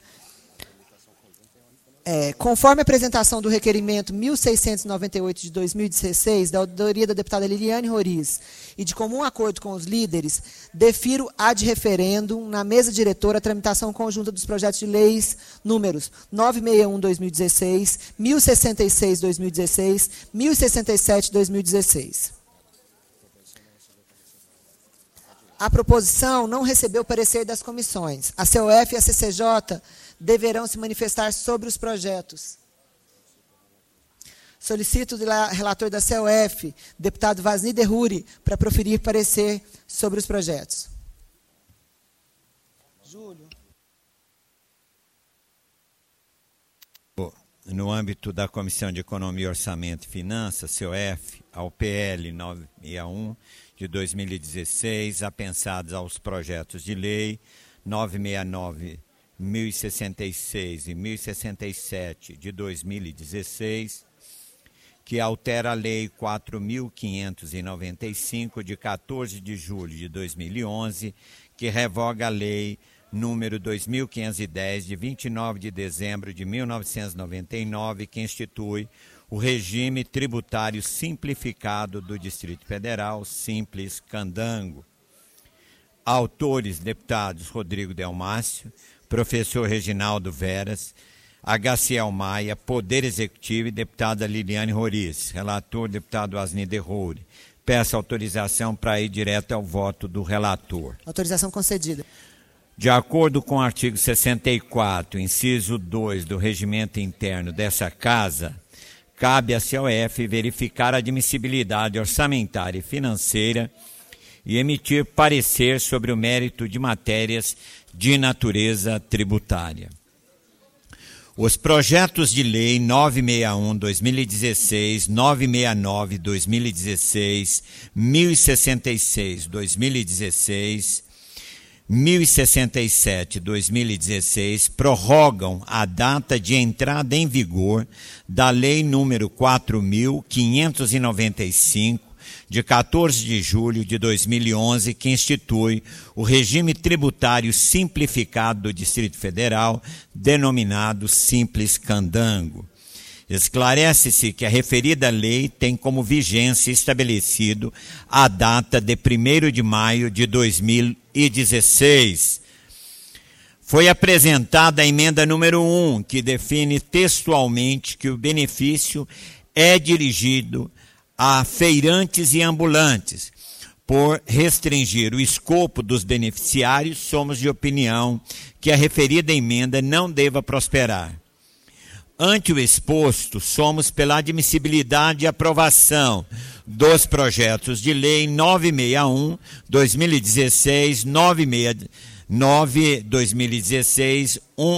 Conforme a apresentação do requerimento 1698 de 2016, da autoria da deputada Liliane Roriz, e de comum acordo com os líderes, defiro ad referendum na mesa diretora a tramitação conjunta dos projetos de leis números 961-2016, 1066-2016, 1067-2016. A proposição não recebeu parecer das comissões. A COF e a CCJ deverão se manifestar sobre os projetos. Solicito do relator da COF, deputado Vasni Derruri, para proferir parecer sobre os projetos. Júlio. No âmbito da Comissão de Economia, Orçamento e Finanças, COF, ao PL 961 de 2016, apensados aos projetos de lei 969, 1066 e 1067 de 2016, que altera a Lei 4.595 de 14 de julho de 2011, que revoga a Lei número 2.510 de 29 de dezembro de 1999, que institui o regime tributário simplificado do Distrito Federal, Simples Candango. Autores, deputados Rodrigo Delmácio, professor Reginaldo Veras, HCL Maia, Poder Executivo e deputada Liliane Roriz. Relator, deputado Vasni Derruri. Peço autorização para ir direto ao voto do relator. Autorização concedida. De acordo com o artigo 64, inciso 2 do regimento interno dessa Casa, cabe à COF verificar a admissibilidade orçamentária e financeira e emitir parecer sobre o mérito de matérias de natureza tributária. Os projetos de lei 961-2016, 969-2016, 1066-2016, 1067-2016 prorrogam a data de entrada em vigor da Lei número 4.595, de 14 de julho de 2011, que institui o regime tributário simplificado do Distrito Federal, denominado Simples Candango. Esclarece-se que a referida lei tem como vigência estabelecido a data de 1º de maio de 2016. Foi apresentada a emenda número 1, que define textualmente que o benefício é dirigido a feirantes e ambulantes. Por restringir o escopo dos beneficiários, somos de opinião que a referida emenda não deva prosperar. Ante o exposto, somos pela admissibilidade e aprovação dos projetos de lei 961, 2016, 969, 2016,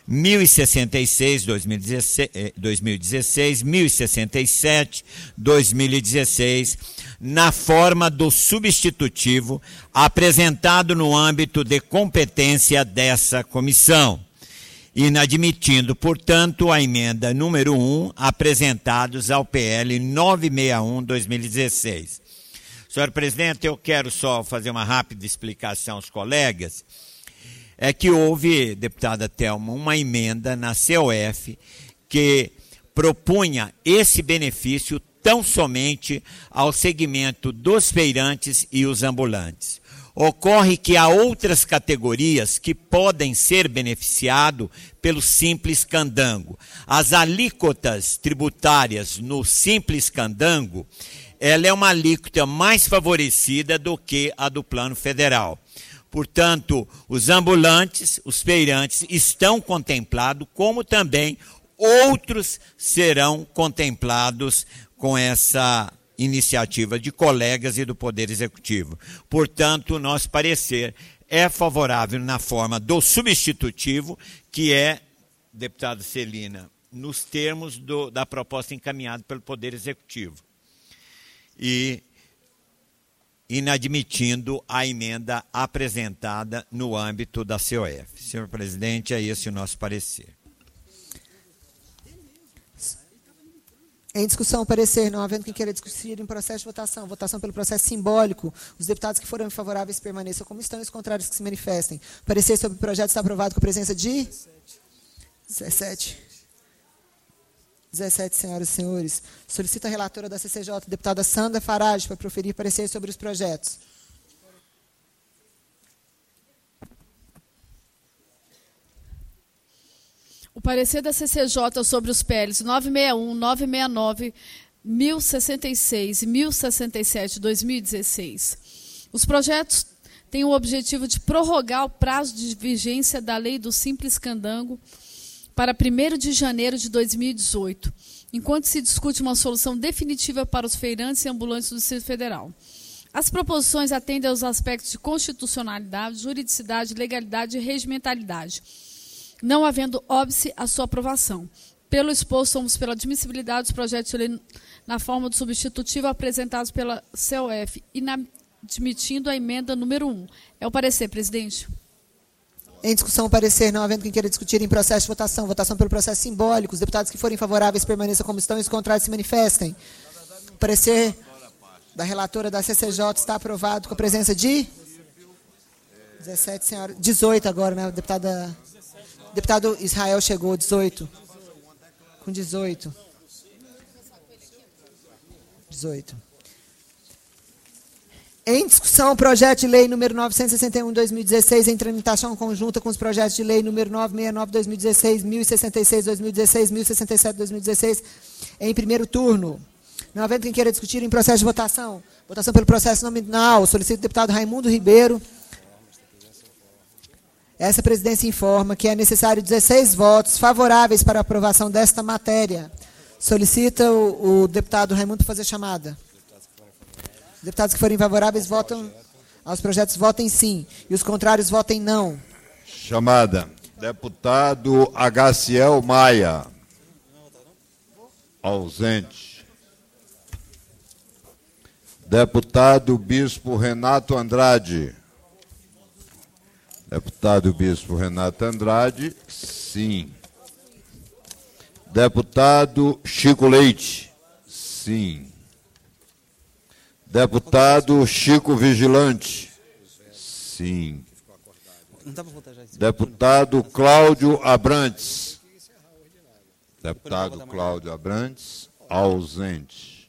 1066, 2016, 1067, 2016, na forma do substitutivo apresentado no âmbito de competência dessa comissão, inadmitindo, portanto, a emenda número 1 apresentados ao PL 961, 2016. Senhor presidente, eu quero só fazer uma rápida explicação aos colegas. É que houve, deputada Thelma, uma emenda na COF que propunha esse benefício tão somente ao segmento dos feirantes e os ambulantes. Ocorre que há outras categorias que podem ser beneficiadas pelo Simples Candango. As alíquotas tributárias no Simples Candango, ela é uma alíquota mais favorecida do que a do Plano Federal. Portanto, os ambulantes, os feirantes estão contemplados, como também outros serão contemplados com essa iniciativa de colegas e do Poder Executivo. Portanto, nosso parecer é favorável na forma do substitutivo, que é, deputada Celina, nos termos da proposta encaminhada pelo Poder Executivo. E inadmitindo a emenda apresentada no âmbito da COF. Senhor presidente, é esse o nosso parecer. Em discussão, o parecer, não havendo quem queira discutir em processo de votação. Votação pelo processo simbólico. Os deputados que forem favoráveis permaneçam como estão e os contrários que se manifestem. O parecer sobre o projeto está aprovado com a presença de 17. 17, senhoras e senhores. Solicito a relatora da CCJ, deputada Sandra Farage, para proferir parecer sobre os projetos. O parecer da CCJ sobre os PLs 961, 969, 1066 e 1067 de 2016. Os projetos têm o objetivo de prorrogar o prazo de vigência da lei do Simples Candango para 1º de janeiro de 2018, enquanto se discute uma solução definitiva para os feirantes e ambulantes do Distrito Federal. As proposições atendem aos aspectos de constitucionalidade, juridicidade, legalidade e regimentalidade, não havendo óbice à sua aprovação. Pelo exposto, somos pela admissibilidade dos projetos de lei na forma do substitutivo apresentados pela COF, inadmitindo a emenda número 1. É o parecer, presidente. Em discussão, o parecer, não havendo quem queira discutir em processo de votação. Votação pelo processo simbólico. Os deputados que forem favoráveis permaneçam como estão e os contrários se manifestem. O parecer da relatora da CCJ está aprovado com a presença de 17, senhora. 18 agora, né? Deputado Israel chegou, 18. Com 18. 18. Em discussão, o projeto de lei número 961/2016, em tramitação conjunta com os projetos de lei número 969/2016, 1066/2016, 1067/2016, em primeiro turno. Não havendo quem queira discutir em processo de votação. Votação pelo processo nominal. Solicito o deputado Raimundo Ribeiro. Essa presidência informa que é necessário 16 votos favoráveis para a aprovação desta matéria. Solicita o deputado Raimundo fazer chamada. Os deputados que forem favoráveis votam aos projetos, votem sim. E os contrários, votem não. Chamada. Deputado Agaciel Maia. Ausente. Deputado Bispo Renato Andrade. Deputado Bispo Renato Andrade, sim. Deputado Chico Leite, sim. Deputado Chico Vigilante, sim. Deputado Cláudio Abrantes. Deputado Cláudio Abrantes, ausente.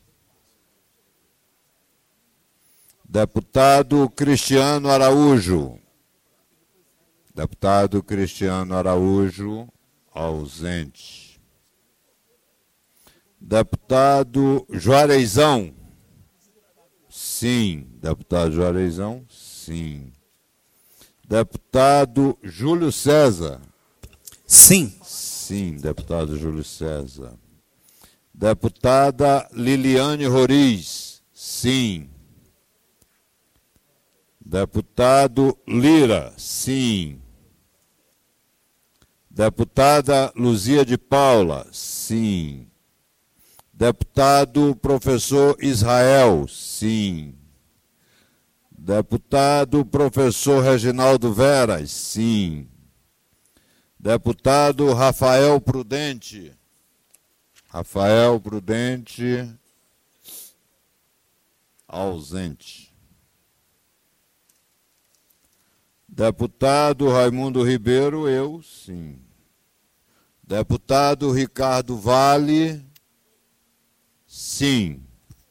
Deputado Cristiano Araújo. Deputado Cristiano Araújo, ausente. Deputado Juareizão, sim. Deputado Juareizão, sim. Deputado Júlio César. Sim. Sim, deputado Júlio César. Deputada Liliane Roriz, sim. Deputado Lira, sim. Deputada Luzia de Paula, sim. Deputado professor Israel, sim. Deputado professor Reginaldo Veras, sim. Deputado Rafael Prudente. Rafael Prudente, ausente. Deputado Raimundo Ribeiro, eu, sim. Deputado Ricardo Vale, sim.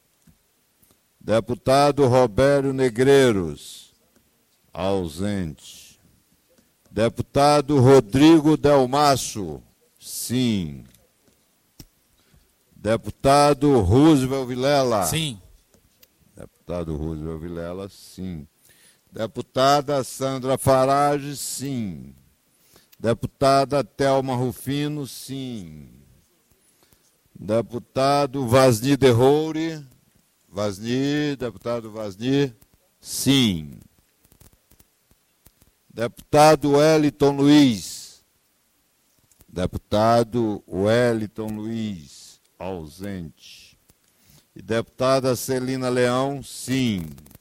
Deputado Robério Negreiros, ausente. Deputado Rodrigo Delmasso, sim. Deputado Roosevelt Vilela. Sim. Deputado Roosevelt Vilela, sim. Deputada Sandra Farage, sim. Deputada Thelma Rufino, sim. Deputado Vasni Derroure, deputado Vasni, sim. Deputado Wellington Luiz. Deputado Wellington Luiz, ausente. E deputada Celina Leão, sim.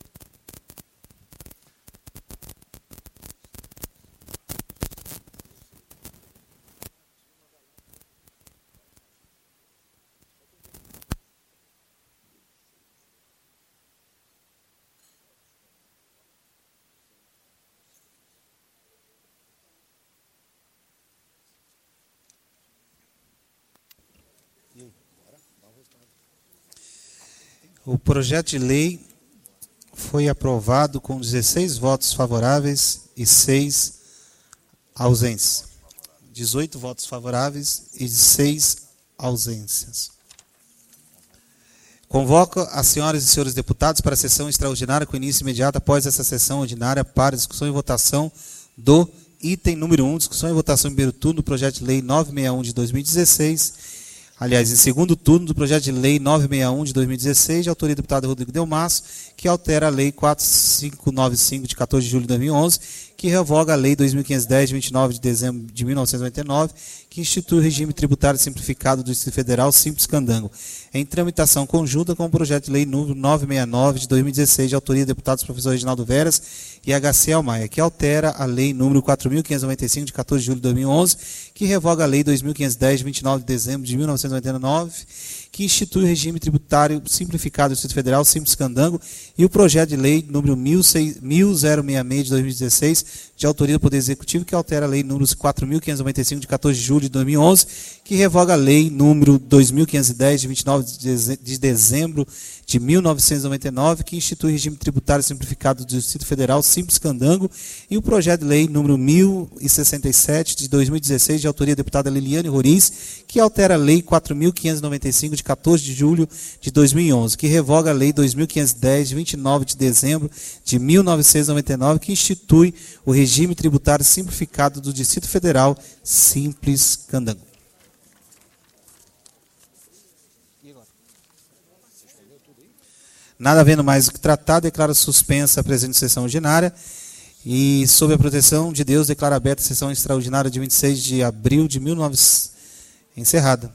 O projeto de lei foi aprovado com 16 votos favoráveis e 6 ausentes. 18 votos favoráveis e 6 ausências. Convoco as senhoras e senhores deputados para a sessão extraordinária com início imediato após essa sessão ordinária para discussão e votação do item número 1, discussão e votação em primeiro turno do projeto de lei 961 de 2016. Aliás, em segundo turno do projeto de lei 961 de 2016, de autoria do deputado Rodrigo Delmasso, que altera a lei 4595 de 14 de julho de 2011, que revoga a lei 2510 de 29 de dezembro de 1999, que institui o regime tributário simplificado do Distrito Federal Simples Candango, em tramitação conjunta com o projeto de lei número 969 de 2016, de autoria do deputado professor Reginaldo Veras e HCL Maia, que altera a lei número 4595 de 14 de julho de 2011, que revoga a lei 2510 de 29 de dezembro de 1999, que institui o regime tributário simplificado do Distrito Federal Simples Candango, e o projeto de lei número 1066 de 2016, de autoria do Poder Executivo, que altera a lei número 4595 de 14 de julho de 2011, que revoga a lei número 2510 de 29 de dezembro de 1999, que institui o regime tributário simplificado do Distrito Federal Simples Candango, e o projeto de lei número 1067 de 2016, de autoria da deputada Liliane Roriz, que altera a lei 4595 de 14 de julho de 2011, que revoga a lei 2510 de 29 de dezembro de 1999, que institui o regime tributário simplificado do Distrito Federal Simples Candango. Nada havendo mais o que tratar, declaro suspensa a presente sessão ordinária e, sob a proteção de Deus, declaro aberta a sessão extraordinária de 26 de abril de 1900. Encerrada.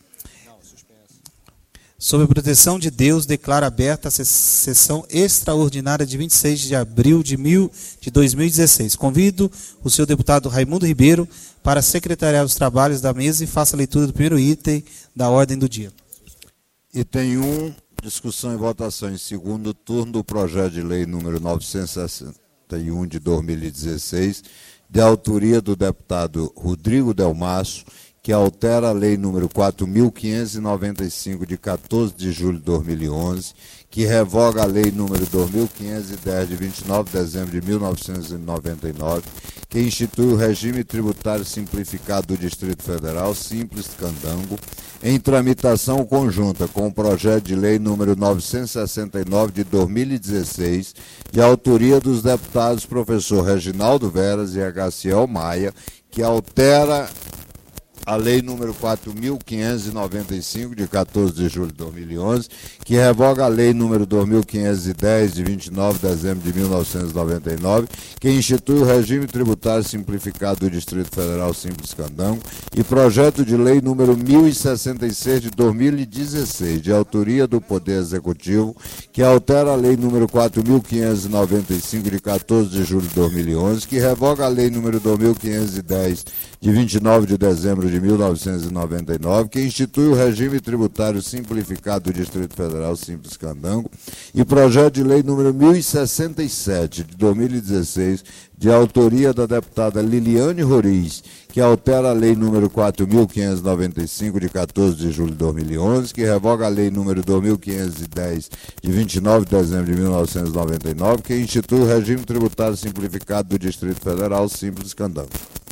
Sob a proteção de Deus, declaro aberta a sessão extraordinária de 26 de abril de 2016. Convido o senhor deputado Raimundo Ribeiro para secretariar os trabalhos da mesa e faça a leitura do primeiro item da ordem do dia. Item 1, discussão e votação em segundo turno do projeto de lei número 961 de 2016, de autoria do deputado Rodrigo Delmasso, que altera a lei número 4.595 de 14 de julho de 2011, que revoga a lei número 2.510 de 29 de dezembro de 1999, que institui o regime tributário simplificado do Distrito Federal Simples Candango, em tramitação conjunta com o projeto de lei número 969 de 2016, de autoria dos deputados professor Reginaldo Veras e HCL Maia, que altera a Lei número 4.595, de 14 de julho de 2011, que revoga a Lei número 2.510, de 29 de dezembro de 1999, que institui o regime tributário simplificado do Distrito Federal Simples Candango, e projeto de lei número 1066, de 2016, de autoria do Poder Executivo, que altera a Lei número 4.595, de 14 de julho de 2011, que revoga a Lei número 2.510, de 29 de dezembro de 1999, que institui o regime tributário simplificado do Distrito Federal Simples Candango, e projeto de lei número 1067, de 2016, de autoria da deputada Liliane Roriz, que altera a lei número 4.595, de 14 de julho de 2011, que revoga a lei número 2.510, de 29 de dezembro de 1999, que institui o regime tributário simplificado do Distrito Federal Simples Candango.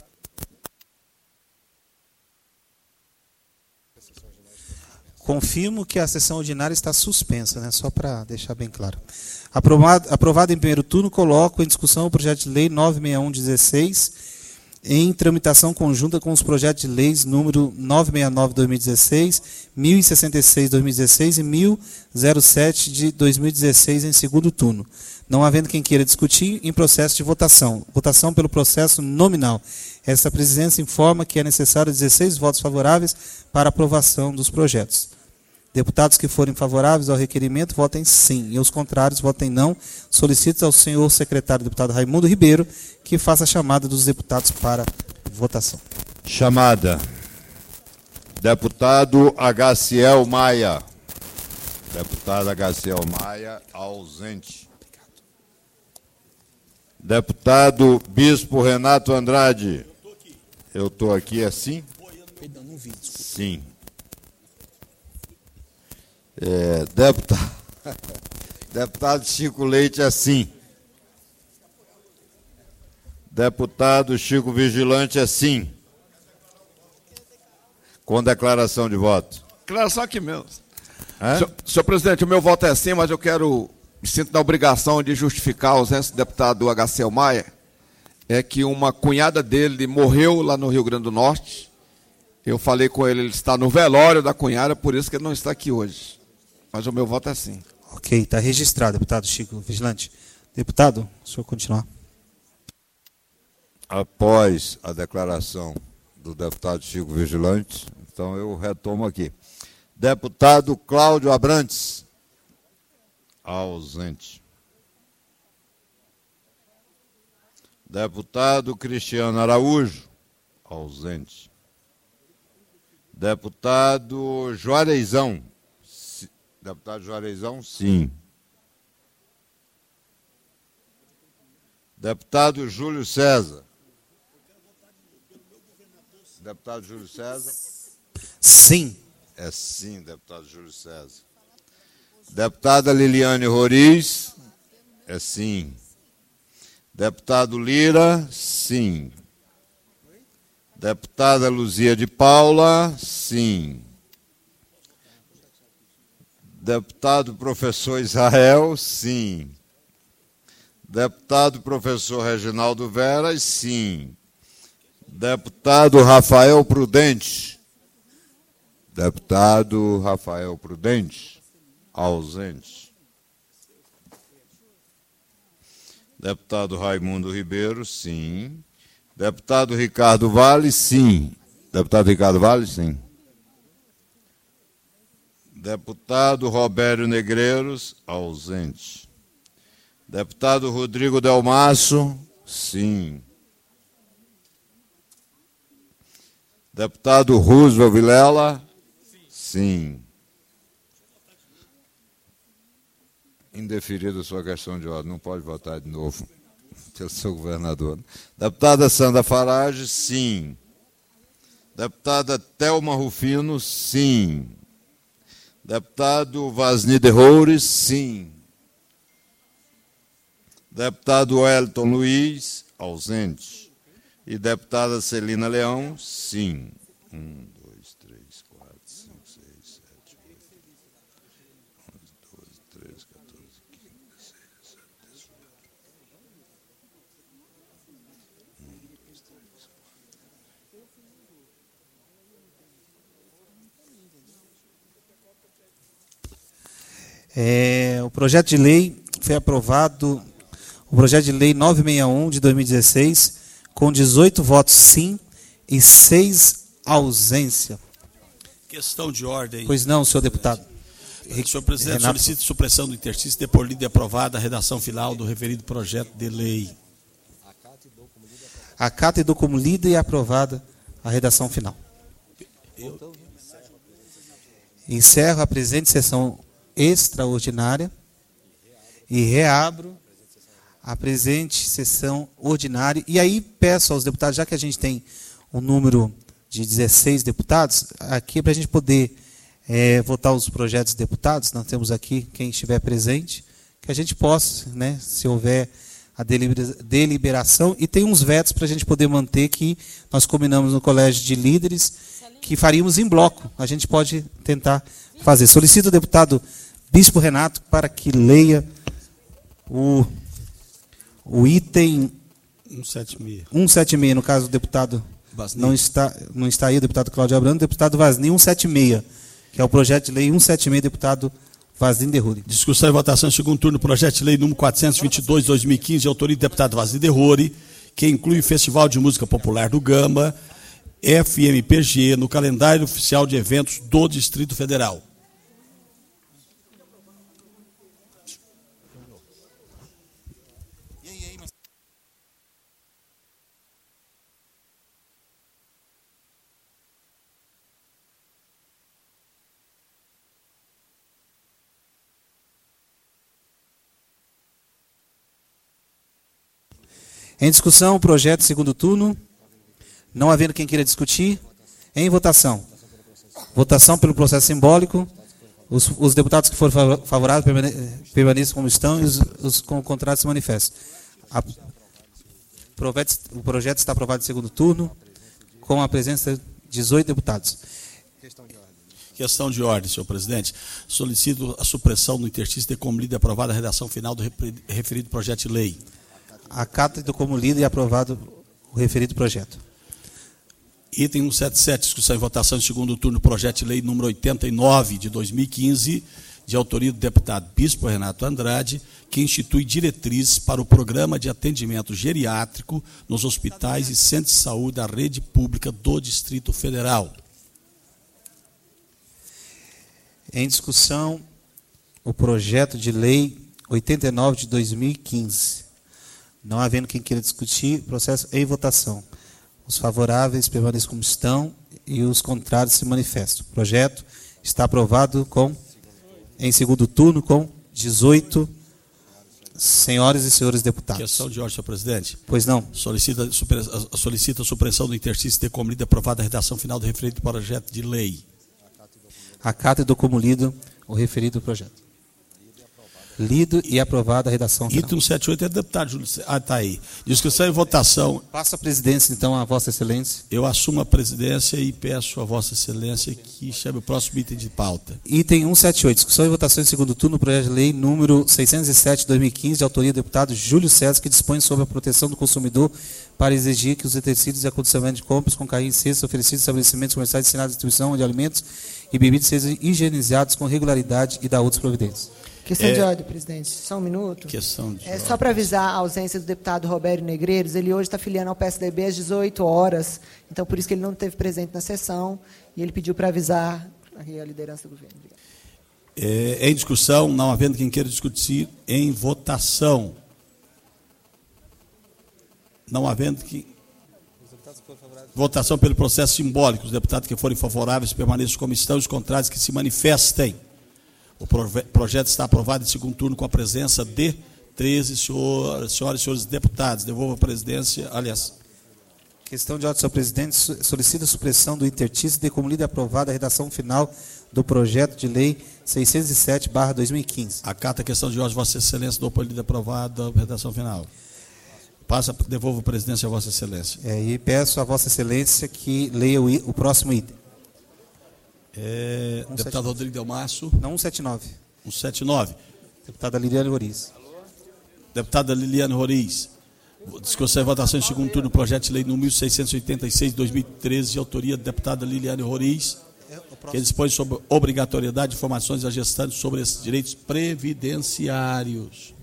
Confirmo que a sessão ordinária está suspensa, né? Só para deixar bem claro. Aprovado em primeiro turno, coloco em discussão o projeto de lei 961/16, em tramitação conjunta com os projetos de leis número 969/2016, 1066/2016 e 1007/2016 em segundo turno. Não havendo quem queira discutir, em processo de votação. Votação pelo processo nominal. Esta presidência informa que é necessário 16 votos favoráveis para aprovação dos projetos. Deputados que forem favoráveis ao requerimento, votem sim. E os contrários, votem não. Solicito ao senhor secretário deputado Raimundo Ribeiro que faça a chamada dos deputados para votação. Chamada. Deputado Agaciel Maia. Deputado Agaciel Maia, ausente. Deputado Bispo Renato Andrade. Eu estou aqui assim? Perdão, não vi. Sim. Deputado Chico Leite, assim. Deputado Chico Vigilante, assim. Com declaração de voto. Declaração aqui mesmo. Senhor presidente, o meu voto é assim, mas eu me sinto na obrigação de justificar a ausência do deputado Agaciel Maia. É que uma cunhada dele morreu lá no Rio Grande do Norte. Eu falei com ele, ele está no velório da cunhada, por isso que ele não está aqui hoje. Mas o meu voto é sim. Ok, está registrado, deputado Chico Vigilante. Deputado, o senhor continuar. Após a declaração do deputado Chico Vigilante, então eu retomo aqui. Deputado Cláudio Abrantes. Ausente. Deputado Cristiano Araújo. Ausente. Deputado Juareizão. Deputado Juareizão, sim. Deputado Júlio César. Deputado Júlio César? Sim. É sim, deputado Júlio César. Deputada Liliane Roriz? É sim. Deputado Lira? Sim. Deputada Luzia de Paula? Sim. Deputado professor Israel? Sim. Deputado professor Reginaldo Veras? Sim. Deputado Rafael Prudente? Deputado Rafael Prudente? Ausente. Deputado Raimundo Ribeiro? Sim. Deputado Ricardo Vale? Sim. Deputado Ricardo Vale? Sim. Deputado Robério Negreiros, ausente. Deputado Rodrigo Delmasso, sim. Deputado Roosevelt Vilela, sim. Indeferida a sua questão de ordem, não pode votar de novo pelo seu governador. Deputada Sandra Farage, sim. Deputada Thelma Rufino, sim. Deputado Vasni de Roures, sim. Deputado Wellington Luiz, ausente. E deputada Celina Leão, sim. 1, 2, 3, 4, 5, 6, 7, 8, 11, 12, 13, 14, 15, 16, 17, 18. 1, 2, 3, 4. O projeto de lei foi aprovado, o projeto de lei 961 de 2016, com 18 votos sim e 6 ausência. Questão de ordem. Pois não, senhor deputado. Senhor presidente, Renato. solicito supressão do interstício, de por lida e aprovada a redação final do referido projeto de lei. Acata e dou como lida e aprovada a redação final. Encerro a presente sessão extraordinária e reabro a presente sessão ordinária. E aí peço aos deputados, já que a gente tem um número de 16 deputados, aqui para a gente poder votar os projetos de deputados, nós temos aqui quem estiver presente, que a gente possa, né, se houver a deliberação, e tem uns vetos para a gente poder manter que nós combinamos no Colégio de Líderes, que faríamos em bloco. A gente pode tentar fazer. Solicito ao deputado Bispo Renato para que leia o item 176, no caso do deputado não está aí, o deputado Cláudio Abramo, o deputado Vasni 176, que é o projeto de lei 176, deputado Vasni Derruri. Discussão e votação em segundo turno, projeto de lei número 422, 2015, de autoria do deputado Vasni Derruri, que inclui o Festival de Música Popular do Gama, FMPG, no calendário oficial de eventos do Distrito Federal. Em discussão, o projeto segundo turno. Não havendo quem queira discutir, em votação. Votação pelo processo simbólico. Os deputados que forem favoráveis permaneçam como estão e os contrários se manifestem. O projeto está aprovado em segundo turno, com a presença de 18 deputados. Questão de ordem, senhor presidente. Solicito a supressão do interstício de como lida e aprovada a redação final do referido projeto de lei. Acata e dou como lido e aprovado o referido projeto. Item 177, discussão e votação em segundo turno, projeto de lei número 89 de 2015, de autoria do deputado Bispo Renato Andrade, que institui diretrizes para o programa de atendimento geriátrico nos hospitais e centros de saúde da rede pública do Distrito Federal. Em discussão, o projeto de lei 89 de 2015. Não havendo quem queira discutir, processo em votação. Os favoráveis permaneçam como estão e os contrários se manifestam. O projeto está aprovado em segundo turno com 18 senhoras e senhores deputados. Questão de ordem, senhor presidente. Pois não. Solicita a supressão do interstício de como lida e aprovada a redação final do referido projeto de lei. Acata e dou como lido o referido projeto. Lido e aprovada a redação final. Item 178 é do deputado Júlio César. Ah, está aí. Discussão e votação. Passa a presidência, então, a Vossa Excelência. Eu assumo a presidência e peço a Vossa Excelência que chame o próximo item de pauta. Item 178, discussão e votação em segundo turno, projeto de lei número 607 de 2015, de autoria do deputado Júlio César, que dispõe sobre a proteção do consumidor para exigir que os utensílios e acondicionamento de compras com carrinho e cesta oferecidos em estabelecimentos comerciais destinados à distribuição de alimentos e bebidas sejam higienizados com regularidade e da outras providências. Questão de ordem, presidente. Só um minuto. Questão de Só para avisar a ausência do deputado Roberto Negreiros, ele hoje está filiando ao PSDB às 18 horas, então por isso que ele não esteve presente na sessão, e ele pediu para avisar a liderança do governo. Em discussão, não havendo quem queira discutir, em votação. Não havendo que... Votação pelo processo simbólico. Os deputados que forem favoráveis permaneçam como estão, os contrários que se manifestem. O projeto está aprovado em segundo turno com a presença de 13 senhoras e senhores deputados. Devolvo a presidência, aliás. Questão de ordem, senhor presidente. Solicita a supressão do interstício de como lida e aprovada a redação final do projeto de lei 607/2015. Acata a questão de ordem, Vossa Excelência, do apoio lida aprovada a redação final. Devolvo a presidência a Vossa Excelência. E peço a Vossa Excelência que leia o próximo item. Deputado Rodrigo Delmasso. Não, 179. 179. Deputada Liliane Roriz. Deputada Liliane Roriz. Discussão e votação em segundo turno, projeto de lei número 1686 de 2013, de autoria da deputada Liliane Roriz. que dispõe sobre obrigatoriedade de informações a gestantes sobre esses direitos previdenciários.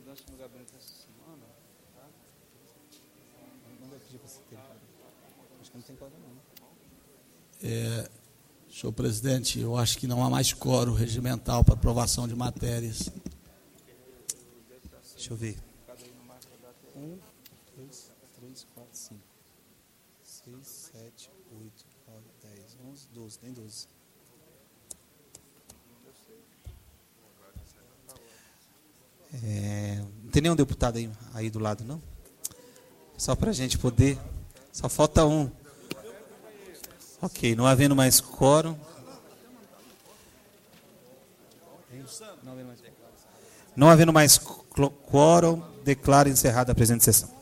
Senhor presidente, eu acho que não há mais quórum regimental para aprovação de matérias. Deixa eu ver. 1, 2, 3, 4, 5, 6, 7, 8, 9, 10, 11, 12. Tem 12. Não tem nenhum deputado aí do lado, não? Só para a gente poder... Só falta um. Ok, não havendo mais quórum. Não havendo mais quórum, declaro encerrada a presente sessão.